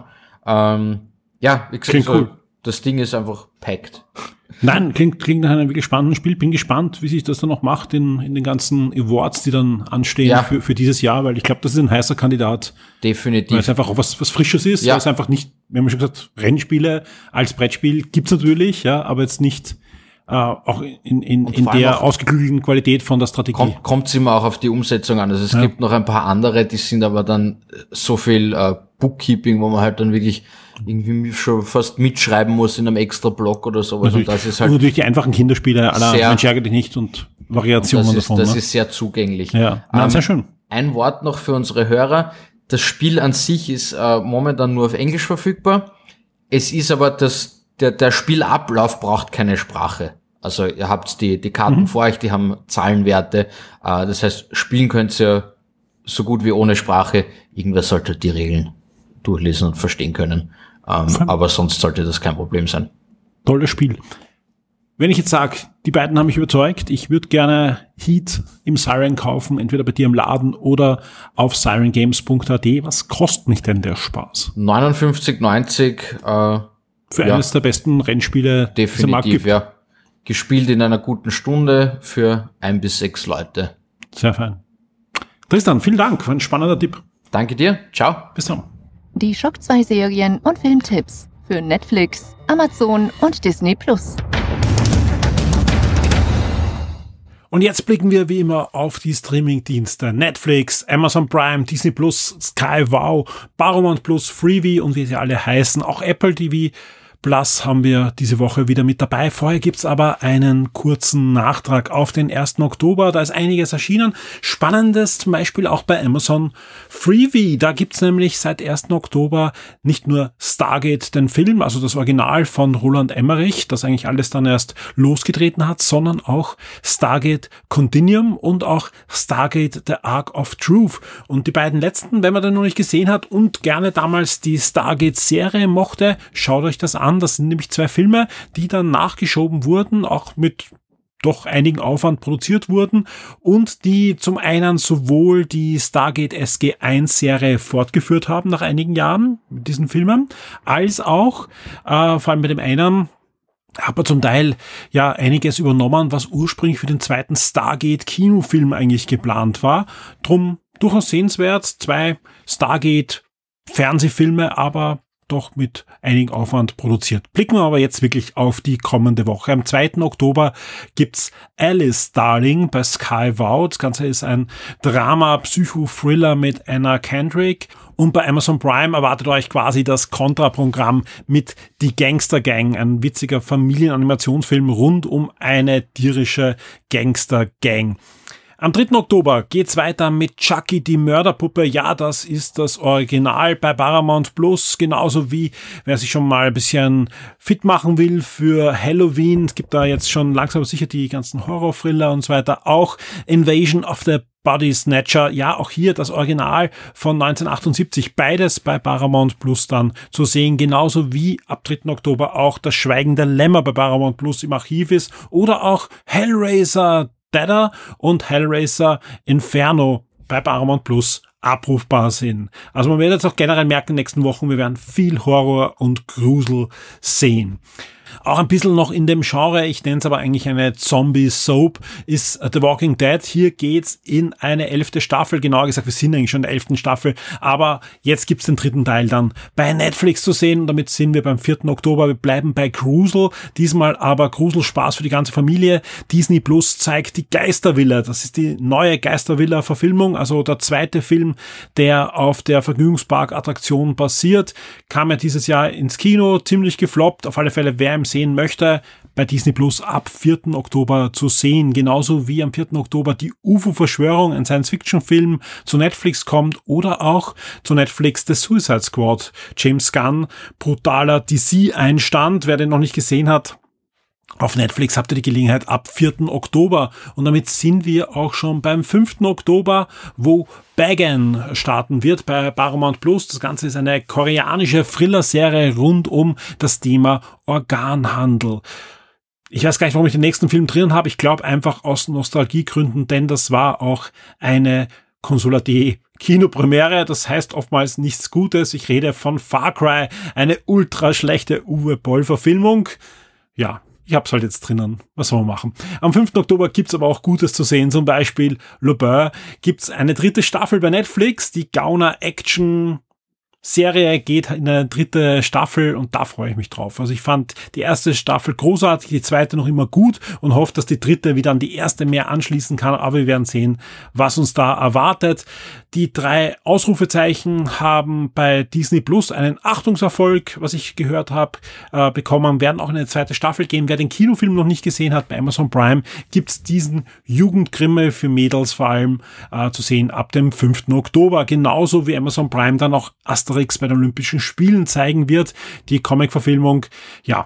Klingt cool. Das Ding ist einfach packed. Nein, klingt nach einem wirklich spannenden Spiel. Bin gespannt, wie sich das dann noch macht in den ganzen Awards, die dann anstehen für dieses Jahr, weil ich glaube, das ist ein heißer Kandidat. Definitiv. Weil es einfach auch was Frisches ist. Weil es einfach nicht, wir haben schon gesagt, Rennspiele als Brettspiel gibt's natürlich, aber jetzt nicht auch in der ausgeklügelten Qualität von der Strategie. Kommt's immer auch auf die Umsetzung an. Also es gibt noch ein paar andere, die sind aber dann so viel Bookkeeping, wo man halt dann wirklich irgendwie schon fast mitschreiben muss in einem extra Block oder sowas. Natürlich. Und das ist halt und natürlich die einfachen Kinderspiele aller Mensch ärgere dich nicht und Variationen davon. Das ist sehr zugänglich. Ja, sehr schön. Ein Wort noch für unsere Hörer. Das Spiel an sich ist momentan nur auf Englisch verfügbar. Es ist aber der Spielablauf braucht keine Sprache. Also ihr habt die Karten vor euch, die haben Zahlenwerte. Das heißt, spielen könnt ihr so gut wie ohne Sprache. Irgendwer sollte die Regeln durchlesen und verstehen können. Aber sonst sollte das kein Problem sein. Tolles Spiel. Wenn ich jetzt sage, die beiden haben mich überzeugt, ich würde gerne Heat im Siren kaufen, entweder bei dir im Laden oder auf sirengames.at. Was kostet mich denn der Spaß? 59,90 für eines der besten Rennspiele, definitiv, ja. Gespielt in einer guten Stunde für 1 bis 6 Leute. Sehr fein. Tristan, vielen Dank, war ein spannender Tipp. Danke dir, ciao. Bis dann. Die Shock 2 Serien und Filmtipps für Netflix, Amazon und Disney+. Und jetzt blicken wir wie immer auf die Streaming-Dienste. Netflix, Amazon Prime, Disney+, Sky Wow, Paramount+, Freevee und wie sie alle heißen. Auch Apple TV Plus haben wir diese Woche wieder mit dabei. Vorher gibt's aber einen kurzen Nachtrag auf den 1. Oktober. Da ist einiges erschienen. Spannendes zum Beispiel auch bei Amazon Freevee. Da gibt's nämlich seit 1. Oktober nicht nur Stargate, den Film, also das Original von Roland Emmerich, das eigentlich alles dann erst losgetreten hat, sondern auch Stargate Continuum und auch Stargate The Ark of Truth. Und die beiden letzten, wenn man den noch nicht gesehen hat und gerne damals die Stargate-Serie mochte, schaut euch das an. Das sind nämlich 2 Filme, die dann nachgeschoben wurden, auch mit doch einigen Aufwand produziert wurden und die zum einen sowohl die Stargate SG-1-Serie fortgeführt haben nach einigen Jahren mit diesen Filmen, als auch, vor allem bei dem einen, hat man zum Teil ja einiges übernommen, was ursprünglich für den zweiten Stargate-Kinofilm eigentlich geplant war. Drum durchaus sehenswert, 2 Stargate-Fernsehfilme, aber doch mit einigem Aufwand produziert. Blicken wir aber jetzt wirklich auf die kommende Woche. Am 2. Oktober gibt's Alice Darling bei Sky Wow. Das Ganze ist ein Drama-Psycho-Thriller mit Anna Kendrick. Und bei Amazon Prime erwartet euch quasi das Kontraprogramm mit Die Gangster Gang, ein witziger Familienanimationsfilm rund um eine tierische Gangster Gang. Am 3. Oktober geht's weiter mit Chucky, die Mörderpuppe. Ja, das ist das Original bei Paramount Plus, genauso wie wer sich schon mal ein bisschen fit machen will für Halloween. Es gibt da jetzt schon langsam aber sicher die ganzen Horror-Thriller und so weiter. Auch Invasion of the Body Snatcher, ja, auch hier das Original von 1978, beides bei Paramount Plus dann zu sehen, genauso wie ab 3. Oktober auch das Schweigen der Lämmer bei Paramount Plus im Archiv ist oder auch Hellraiser Deader und Hellraiser Inferno bei Paramount Plus abrufbar sind. Also man wird jetzt auch generell merken in den nächsten Wochen, wir werden viel Horror und Grusel sehen. Auch ein bisschen noch in dem Genre, ich nenne es aber eigentlich eine Zombie-Soap, ist The Walking Dead. Hier geht's in eine 11. Staffel, genauer gesagt, wir sind eigentlich schon in der 11. Staffel, aber jetzt gibt's den 3. Teil dann bei Netflix zu sehen und damit sind wir beim 4. Oktober. Wir bleiben bei Grusel, diesmal aber Gruselspaß für die ganze Familie. Disney Plus zeigt die Geistervilla, das ist die neue Geistervilla-Verfilmung, also der zweite Film, der auf der Vergnügungspark-Attraktion basiert, kam ja dieses Jahr ins Kino, ziemlich gefloppt, auf alle Fälle, wer im sehen möchte, bei Disney Plus ab 4. Oktober zu sehen. Genauso wie am 4. Oktober die UFO-Verschwörung, ein Science-Fiction-Film, zu Netflix kommt oder auch zu Netflix The Suicide Squad. James Gunn, brutaler DC-Einstand. Wer den noch nicht gesehen hat, auf Netflix habt ihr die Gelegenheit ab 4. Oktober. Und damit sind wir auch schon beim 5. Oktober, wo Bagan starten wird bei Paramount Plus. Das Ganze ist eine koreanische Thriller-Serie rund um das Thema Organhandel. Ich weiß gar nicht, warum ich den nächsten Film drin habe. Ich glaube einfach aus Nostalgiegründen, denn das war auch eine Console.de Kinopremiere, das heißt oftmals nichts Gutes. Ich rede von Far Cry, eine ultra schlechte Uwe Boll-Verfilmung. Ja, ich hab's halt jetzt drinnen. Was soll man machen? Am 5. Oktober gibt's aber auch Gutes zu sehen. Zum Beispiel Le Beurre gibt's eine 3. Staffel bei Netflix. Die Gauner-Action Serie geht in eine 3. Staffel und da freue ich mich drauf. Also ich fand die erste Staffel großartig, die zweite noch immer gut und hoffe, dass die 3. wieder an die erste mehr anschließen kann. Aber wir werden sehen, was uns da erwartet. Die 3 Ausrufezeichen haben bei Disney Plus einen Achtungserfolg, was ich gehört habe, bekommen, werden auch in eine 2. Staffel gehen. Wer den Kinofilm noch nicht gesehen hat, bei Amazon Prime gibt's diesen Jugendgrimme für Mädels vor allem zu sehen ab dem 5. Oktober. Genauso wie Amazon Prime dann auch Asterix bei den Olympischen Spielen zeigen wird. Die Comic-Verfilmung, ja,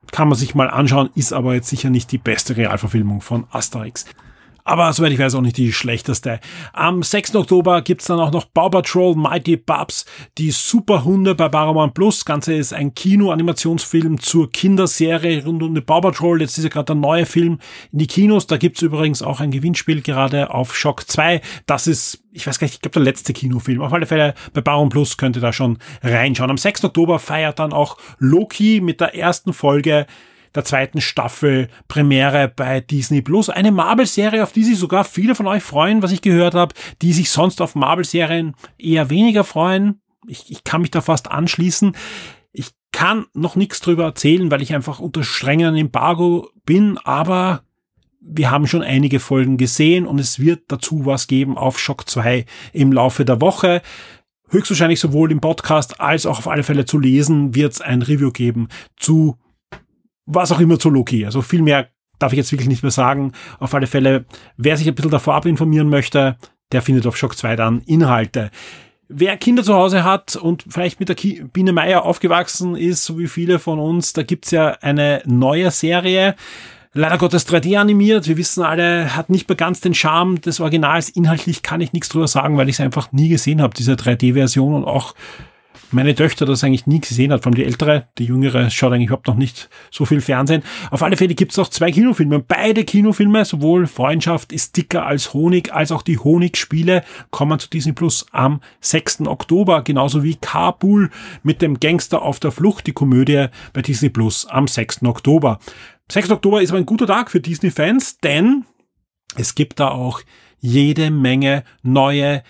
kann man sich mal anschauen, ist aber jetzt sicher nicht die beste Realverfilmung von Asterix. Aber soweit ich weiß auch nicht die schlechteste. Am 6. Oktober gibt's dann auch noch Paw Patrol Mighty Pups, die Superhunde bei Paramount Plus. Das Ganze ist ein Kino-Animationsfilm zur Kinderserie rund um die Paw Patrol. Jetzt ist ja gerade der neue Film in die Kinos. Da gibt's übrigens auch ein Gewinnspiel gerade auf Shock 2. Das ist, ich weiß gar nicht, ich glaube der letzte Kinofilm. Auf alle Fälle bei Paramount Plus könnt ihr da schon reinschauen. Am 6. Oktober feiert dann auch Loki mit der ersten Folge der zweiten Staffel Premiere bei Disney Plus. Eine Marvel-Serie, auf die sich sogar viele von euch freuen, was ich gehört habe, die sich sonst auf Marvel-Serien eher weniger freuen. Ich kann mich da fast anschließen. Ich kann noch nichts drüber erzählen, weil ich einfach unter strengem Embargo bin, aber wir haben schon einige Folgen gesehen und es wird dazu was geben auf Shock 2 im Laufe der Woche. Höchstwahrscheinlich sowohl im Podcast als auch auf alle Fälle zu lesen wird es ein Review geben zu was auch immer zu Loki. Also viel mehr darf ich jetzt wirklich nicht mehr sagen. Auf alle Fälle, wer sich ein bisschen davor informieren möchte, der findet auf Shock 2 dann Inhalte. Wer Kinder zu Hause hat und vielleicht mit der Biene Meier aufgewachsen ist, so wie viele von uns, da gibt's ja eine neue Serie. Leider Gottes 3D animiert. Wir wissen alle, hat nicht mehr ganz den Charme des Originals. Inhaltlich kann ich nichts drüber sagen, weil ich es einfach nie gesehen habe, diese 3D-Version, und auch meine Töchter das eigentlich nie gesehen hat, vor allem die ältere, die jüngere schaut eigentlich überhaupt noch nicht so viel Fernsehen. Auf alle Fälle gibt es auch 2 Kinofilme. Beide Kinofilme, sowohl Freundschaft ist dicker als Honig, als auch die Honigspiele, kommen zu Disney Plus am 6. Oktober, genauso wie Kabul mit dem Gangster auf der Flucht, die Komödie bei Disney Plus am 6. Oktober. 6. Oktober ist aber ein guter Tag für Disney-Fans, denn es gibt da auch jede Menge neue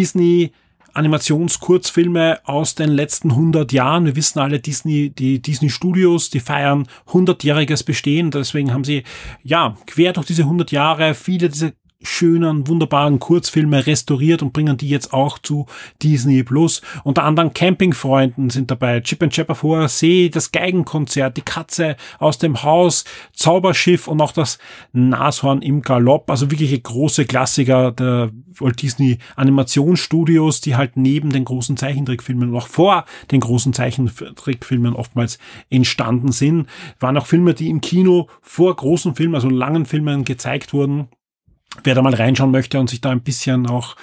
Disney-Animationskurzfilme aus den letzten 100 Jahren. Wir wissen alle, die Disney Studios, die feiern 100-jähriges Bestehen. Deswegen haben sie, ja, quer durch diese 100 Jahre viele dieser schönen, wunderbaren Kurzfilme restauriert und bringen die jetzt auch zu Disney Plus. Unter anderem Campingfreunden sind dabei, Chip and Chap auf hoher See, das Geigenkonzert, die Katze aus dem Haus, Zauberschiff und auch das Nashorn im Galopp. Also wirkliche große Klassiker der Walt Disney Animationsstudios, die halt neben den großen Zeichentrickfilmen und auch vor den großen Zeichentrickfilmen oftmals entstanden sind. Waren auch Filme, die im Kino vor großen Filmen, also langen Filmen gezeigt wurden. Wer da mal reinschauen möchte und sich da ein bisschen auch,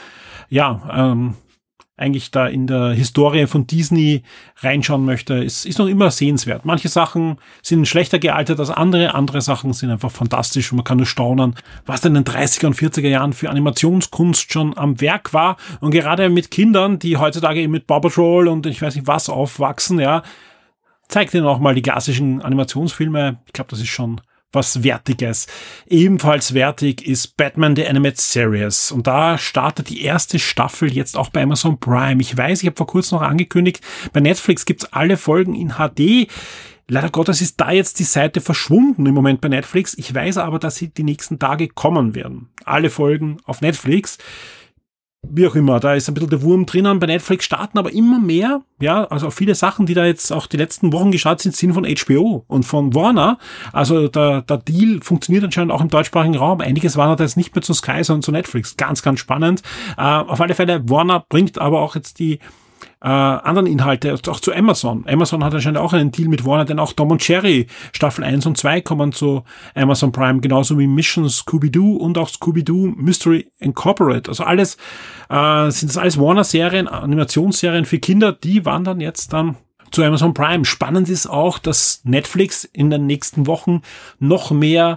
eigentlich da in der Historie von Disney reinschauen möchte, ist noch immer sehenswert. Manche Sachen sind schlechter gealtert als andere Sachen sind einfach fantastisch und man kann nur staunen, was denn in den 30er und 40er Jahren für Animationskunst schon am Werk war. Und gerade mit Kindern, die heutzutage eben mit Paw Patrol und ich weiß nicht was aufwachsen, ja, zeigt ihnen auch mal die klassischen Animationsfilme. Ich glaube, das ist schon was Wertiges. Ebenfalls wertig ist Batman The Animated Series. Und da startet die erste Staffel jetzt auch bei Amazon Prime. Ich weiß, ich habe vor kurzem noch angekündigt, bei Netflix gibt's alle Folgen in HD. Leider Gottes ist da jetzt die Seite verschwunden im Moment bei Netflix. Ich weiß aber, dass sie die nächsten Tage kommen werden. Alle Folgen auf Netflix. Wie auch immer, da ist ein bisschen der Wurm drinnen. Bei Netflix starten aber immer mehr, ja, also viele Sachen, die da jetzt auch die letzten Wochen gestartet sind von HBO und von Warner. Also der Deal funktioniert anscheinend auch im deutschsprachigen Raum. Einiges wandert jetzt nicht mehr zu Sky, sondern zu Netflix. Ganz, ganz spannend. Auf alle Fälle, Warner bringt aber auch jetzt die anderen Inhalte auch zu Amazon. Amazon hat anscheinend auch einen Deal mit Warner, denn auch Tom und Jerry Staffel 1 und 2 kommen zu Amazon Prime, genauso wie Mission Scooby-Doo und auch Scooby-Doo Mystery Incorporated. Also alles sind das alles Warner-Serien, Animationsserien für Kinder, die wandern jetzt dann zu Amazon Prime. Spannend ist auch, dass Netflix in den nächsten Wochen noch mehr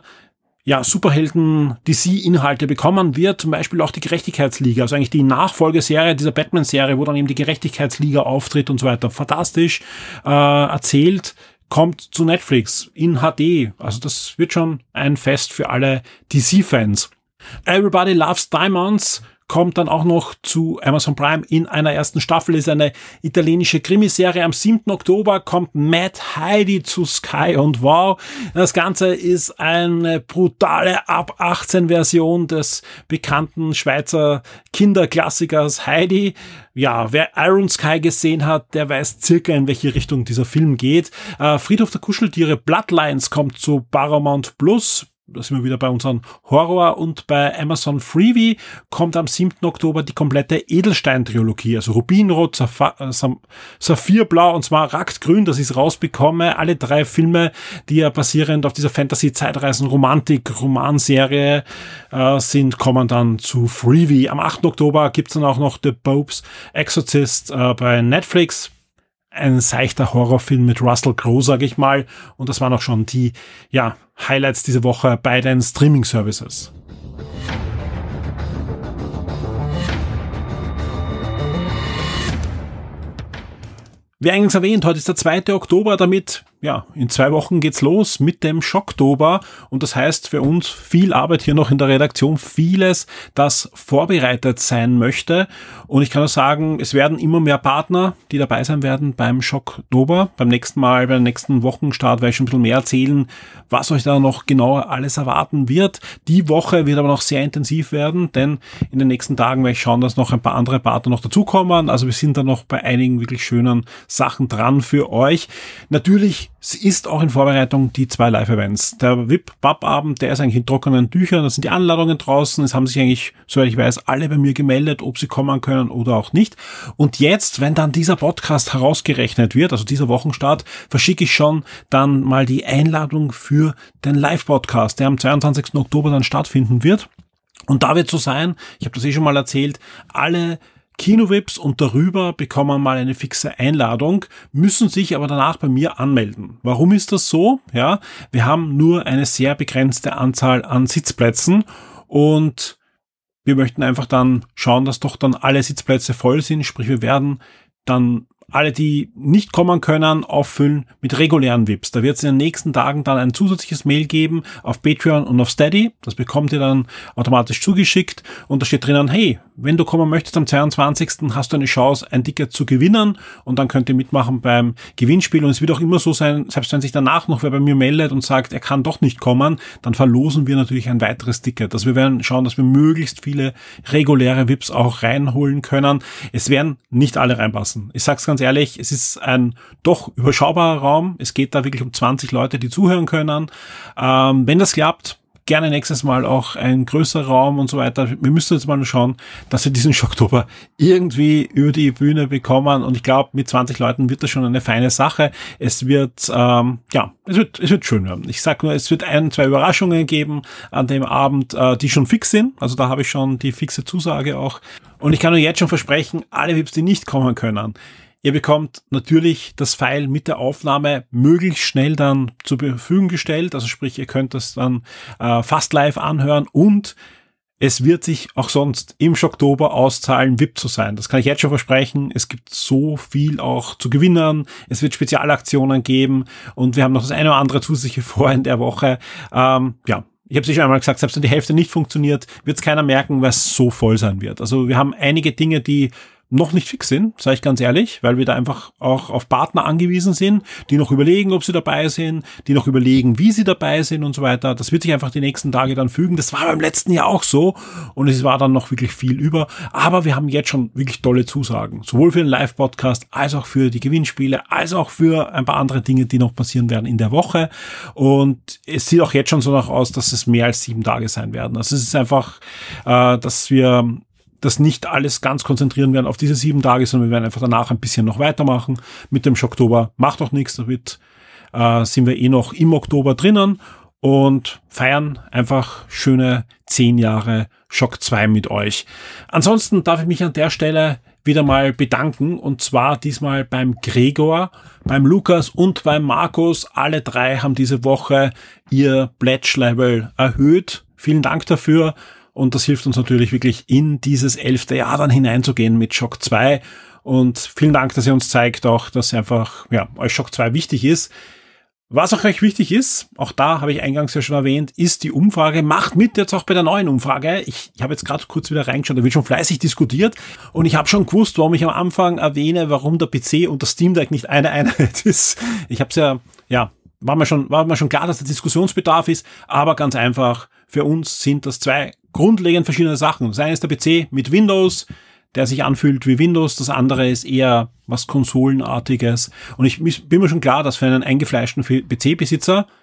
Superhelden-DC-Inhalte bekommen wird, zum Beispiel auch die Gerechtigkeitsliga, also eigentlich die Nachfolgeserie dieser Batman-Serie, wo dann eben die Gerechtigkeitsliga auftritt und so weiter. Fantastisch erzählt, kommt zu Netflix in HD. Also das wird schon ein Fest für alle DC-Fans. Everybody Loves Diamonds kommt dann auch noch zu Amazon Prime in einer ersten Staffel, ist eine italienische Krimiserie. Am 7. Oktober kommt Mad Heidi zu Sky und wow, das Ganze ist eine brutale Ab-18-Version des bekannten Schweizer Kinderklassikers Heidi. Ja, wer Iron Sky gesehen hat, der weiß circa, in welche Richtung dieser Film geht. Friedhof der Kuscheltiere Bloodlines kommt zu Paramount Plus. Da sind wir wieder bei unseren Horror, und bei Amazon Freevee kommt am 7. Oktober die komplette Edelstein-Trilogie, also Rubinrot, Saphirblau und Smaragdgrün, dass ich es rausbekomme. Alle 3 Filme, die ja basierend auf dieser Fantasy-Zeitreisen-Romantik-Romanserie kommen dann zu Freevee. Am 8. Oktober gibt's dann auch noch The Pope's Exorcist bei Netflix. Ein seichter Horrorfilm mit Russell Crowe, sage ich mal. Und das waren auch schon die Highlights diese Woche bei den Streaming-Services. Wie eingangs erwähnt, heute ist der 2. Oktober, damit in 2 Wochen geht's los mit dem Schocktober, und das heißt für uns viel Arbeit hier noch in der Redaktion, vieles, das vorbereitet sein möchte, und ich kann nur sagen, es werden immer mehr Partner, die dabei sein werden beim Schocktober. Beim nächsten Mal, beim nächsten Wochenstart werde ich schon ein bisschen mehr erzählen, was euch da noch genauer alles erwarten wird. Die Woche wird aber noch sehr intensiv werden, denn in den nächsten Tagen werde ich schauen, dass noch ein paar andere Partner noch dazukommen, also wir sind da noch bei einigen wirklich schönen Sachen dran für euch. Natürlich, es ist auch in Vorbereitung die 2 Live-Events. Der VIP-Pub-Abend, der ist eigentlich in trockenen Tüchern, da sind die Anladungen draußen, es haben sich eigentlich, soweit ich weiß, alle bei mir gemeldet, ob sie kommen können oder auch nicht. Und jetzt, wenn dann dieser Podcast herausgerechnet wird, also dieser Wochenstart, verschicke ich schon dann mal die Einladung für den Live-Podcast, der am 22. Oktober dann stattfinden wird. Und da wird so sein, ich habe das schon mal erzählt, alle Kino-Vips und darüber bekommen mal eine fixe Einladung, müssen sich aber danach bei mir anmelden. Warum ist das so? Ja, wir haben nur eine sehr begrenzte Anzahl an Sitzplätzen, und wir möchten einfach dann schauen, dass doch dann alle Sitzplätze voll sind, sprich wir werden dann alle, die nicht kommen können, auffüllen mit regulären VIPs. Da wird es in den nächsten Tagen dann ein zusätzliches Mail geben auf Patreon und auf Steady. Das bekommt ihr dann automatisch zugeschickt, und da steht drinnen, hey, wenn du kommen möchtest am 22. hast du eine Chance, ein Ticket zu gewinnen, und dann könnt ihr mitmachen beim Gewinnspiel. Und es wird auch immer so sein, selbst wenn sich danach noch wer bei mir meldet und sagt, er kann doch nicht kommen, dann verlosen wir natürlich ein weiteres Ticket. Also wir werden schauen, dass wir möglichst viele reguläre VIPs auch reinholen können. Es werden nicht alle reinpassen. Ich sag's ganz ehrlich, es ist ein doch überschaubarer Raum. Es geht da wirklich um 20 Leute, die zuhören können. Wenn das klappt, gerne nächstes Mal auch ein größerer Raum und so weiter. Wir müssen jetzt mal schauen, dass wir diesen Schocktober irgendwie über die Bühne bekommen, und ich glaube, mit 20 Leuten wird das schon eine feine Sache. Es wird, es wird schön werden. Ich sag nur, es wird 1-2 Überraschungen geben an dem Abend, die schon fix sind. Also da habe ich schon die fixe Zusage auch. Und ich kann nur jetzt schon versprechen, alle VIPs, die nicht kommen können, ihr bekommt natürlich das File mit der Aufnahme möglichst schnell dann zur Verfügung gestellt. Also sprich, ihr könnt das dann fast live anhören, und es wird sich auch sonst im Schocktober auszahlen, VIP zu sein. Das kann ich jetzt schon versprechen. Es gibt so viel auch zu gewinnen. Es wird Spezialaktionen geben, und wir haben noch das eine oder andere zusätzliche vor in der Woche. Ich habe es schon einmal gesagt, selbst wenn die Hälfte nicht funktioniert, wird es keiner merken, weil es so voll sein wird. Also wir haben einige Dinge, die noch nicht fix sind, sage ich ganz ehrlich, weil wir da einfach auch auf Partner angewiesen sind, die noch überlegen, ob sie dabei sind, die noch überlegen, wie sie dabei sind und so weiter. Das wird sich einfach die nächsten Tage dann fügen. Das war beim letzten Jahr auch so, und es war dann noch wirklich viel über. Aber wir haben jetzt schon wirklich tolle Zusagen, sowohl für den Live-Podcast als auch für die Gewinnspiele, als auch für ein paar andere Dinge, die noch passieren werden in der Woche. Und es sieht auch jetzt schon so nach aus, dass es mehr als 7 Tage sein werden. Also es ist einfach, dass wir das nicht alles ganz konzentrieren werden auf diese 7 Tage, sondern wir werden einfach danach ein bisschen noch weitermachen mit dem Schocktober. Macht auch nichts, damit sind wir noch im Oktober drinnen und feiern einfach schöne 10 Jahre Schock 2 mit euch. Ansonsten darf ich mich an der Stelle wieder mal bedanken, und zwar diesmal beim Gregor, beim Lukas und beim Markus. Alle 3 haben diese Woche ihr Pledge-Level erhöht. Vielen Dank dafür. Und das hilft uns natürlich wirklich in dieses 11. Jahr dann hineinzugehen mit Schock 2. Und vielen Dank, dass ihr uns zeigt auch, dass einfach, euch Schock 2 wichtig ist. Was auch euch wichtig ist, auch da habe ich eingangs ja schon erwähnt, ist die Umfrage. Macht mit jetzt auch bei der neuen Umfrage. Ich habe jetzt gerade kurz wieder reingeschaut, da wird schon fleißig diskutiert. Und ich habe schon gewusst, warum ich am Anfang erwähne, warum der PC und das Steam Deck nicht eine Einheit ist. Ich habe es war mir schon klar, dass der Diskussionsbedarf ist, aber ganz einfach, für uns sind das 2 grundlegend verschiedene Sachen. Das eine ist der PC mit Windows, der sich anfühlt wie Windows. Das andere ist eher was Konsolenartiges. Und ich bin mir schon klar, dass für einen eingefleischten PC-Besitzer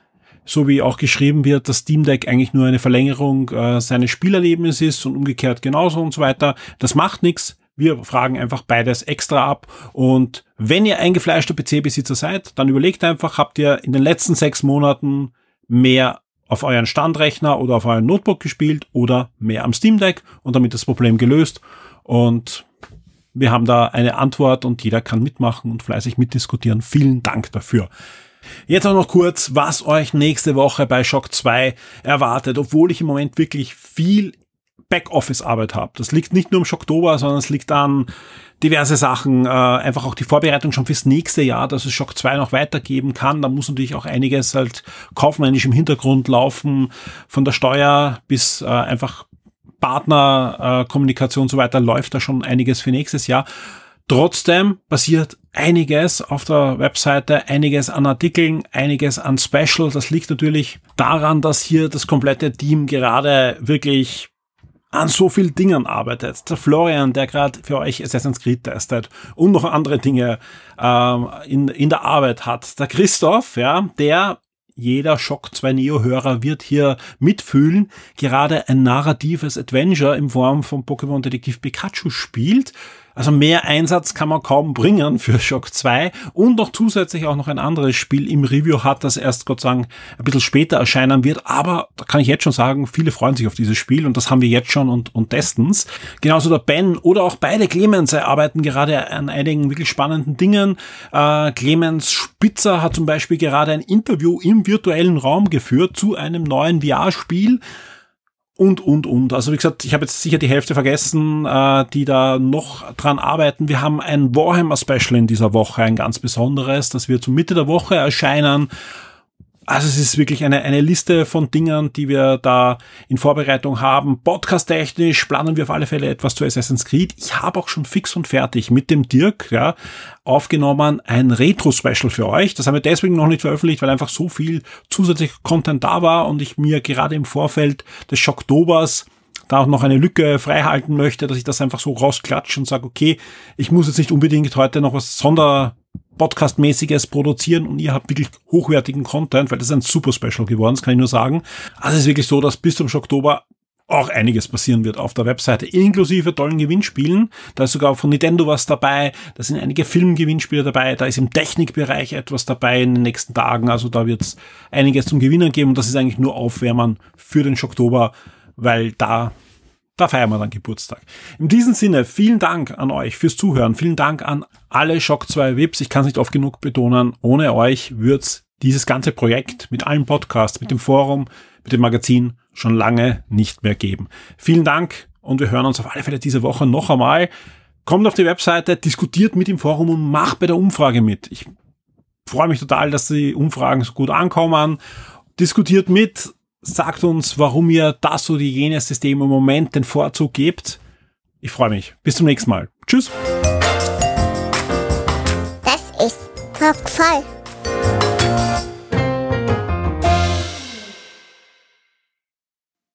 so wie auch geschrieben wird, dass Steam Deck eigentlich nur eine Verlängerung seines Spielerlebnisses ist und umgekehrt genauso und so weiter. Das macht nichts. Wir fragen einfach beides extra ab. Und wenn ihr eingefleischter PC-Besitzer seid, dann überlegt einfach, habt ihr in den letzten 6 Monaten mehr auf euren Standrechner oder auf euren Notebook gespielt oder mehr am Steam Deck und damit das Problem gelöst. Und wir haben da eine Antwort und jeder kann mitmachen und fleißig mitdiskutieren. Vielen Dank dafür. Jetzt auch noch kurz, was euch nächste Woche bei Shock 2 erwartet, obwohl ich im Moment wirklich viel Backoffice-Arbeit habe. Das liegt nicht nur am Shocktober, sondern es liegt an diverse Sachen, einfach auch die Vorbereitung schon fürs nächste Jahr, dass es Shock 2 noch weitergeben kann. Da muss natürlich auch einiges halt kaufmännisch im Hintergrund laufen, von der Steuer bis einfach Partner, Kommunikation und so weiter, läuft da schon einiges für nächstes Jahr. Trotzdem passiert einiges auf der Webseite, einiges an Artikeln, einiges an Special. Das liegt natürlich daran, dass hier das komplette Team gerade wirklich an so vielen Dingen arbeitet. Der Florian, der gerade für euch Assassin's Creed testet und noch andere Dinge in der Arbeit hat. Der Christoph, ja, der jeder Shock 2 Neo-Hörer wird hier mitfühlen, gerade ein narratives Adventure in Form von Pokémon Detektiv Pikachu spielt. Also mehr Einsatz kann man kaum bringen für Shock 2 und noch zusätzlich auch noch ein anderes Spiel im Review hat, das erst Gott sei Dank ein bisschen später erscheinen wird, aber da kann ich jetzt schon sagen, viele freuen sich auf dieses Spiel und das haben wir jetzt schon und testen's. Genauso der Ben oder auch beide Clemens arbeiten gerade an einigen wirklich spannenden Dingen. Clemens Spitzer hat zum Beispiel gerade ein Interview im virtuellen Raum geführt zu einem neuen VR-Spiel. Und. Also wie gesagt, ich habe jetzt sicher die Hälfte vergessen, die da noch dran arbeiten. Wir haben ein Warhammer-Special in dieser Woche, ein ganz besonderes, das wird zur Mitte der Woche erscheinen. Also es ist wirklich eine Liste von Dingen, die wir da in Vorbereitung haben. Podcast-technisch planen wir auf alle Fälle etwas zu Assassin's Creed. Ich habe auch schon fix und fertig mit dem Dirk aufgenommen ein Retro-Special für euch. Das haben wir deswegen noch nicht veröffentlicht, weil einfach so viel zusätzlicher Content da war und ich mir gerade im Vorfeld des Schocktobers da auch noch eine Lücke frei halten möchte, dass ich das einfach so rausklatsche und sage, okay, ich muss jetzt nicht unbedingt heute noch was Podcast-mäßiges produzieren und ihr habt wirklich hochwertigen Content, weil das ist ein super Special geworden, das kann ich nur sagen. Also es ist wirklich so, dass bis zum Oktober auch einiges passieren wird auf der Webseite, inklusive tollen Gewinnspielen. Da ist sogar von Nintendo was dabei, da sind einige Filmgewinnspiele dabei, da ist im Technikbereich etwas dabei in den nächsten Tagen, also da wird es einiges zum Gewinnen geben und das ist eigentlich nur Aufwärmen für den Oktober, weil da feiern wir dann Geburtstag. In diesem Sinne, vielen Dank an euch fürs Zuhören. Vielen Dank an alle Shock 2 VIPs. Ich kann es nicht oft genug betonen. Ohne euch wird's dieses ganze Projekt mit allen Podcasts, mit dem Forum, mit dem Magazin schon lange nicht mehr geben. Vielen Dank und wir hören uns auf alle Fälle diese Woche noch einmal. Kommt auf die Webseite, diskutiert mit im Forum und macht bei der Umfrage mit. Ich freue mich total, dass die Umfragen so gut ankommen. Diskutiert mit. Sagt uns, warum ihr das oder jenes System im Moment den Vorzug gebt. Ich freue mich. Bis zum nächsten Mal. Tschüss. Das ist Kopf voll.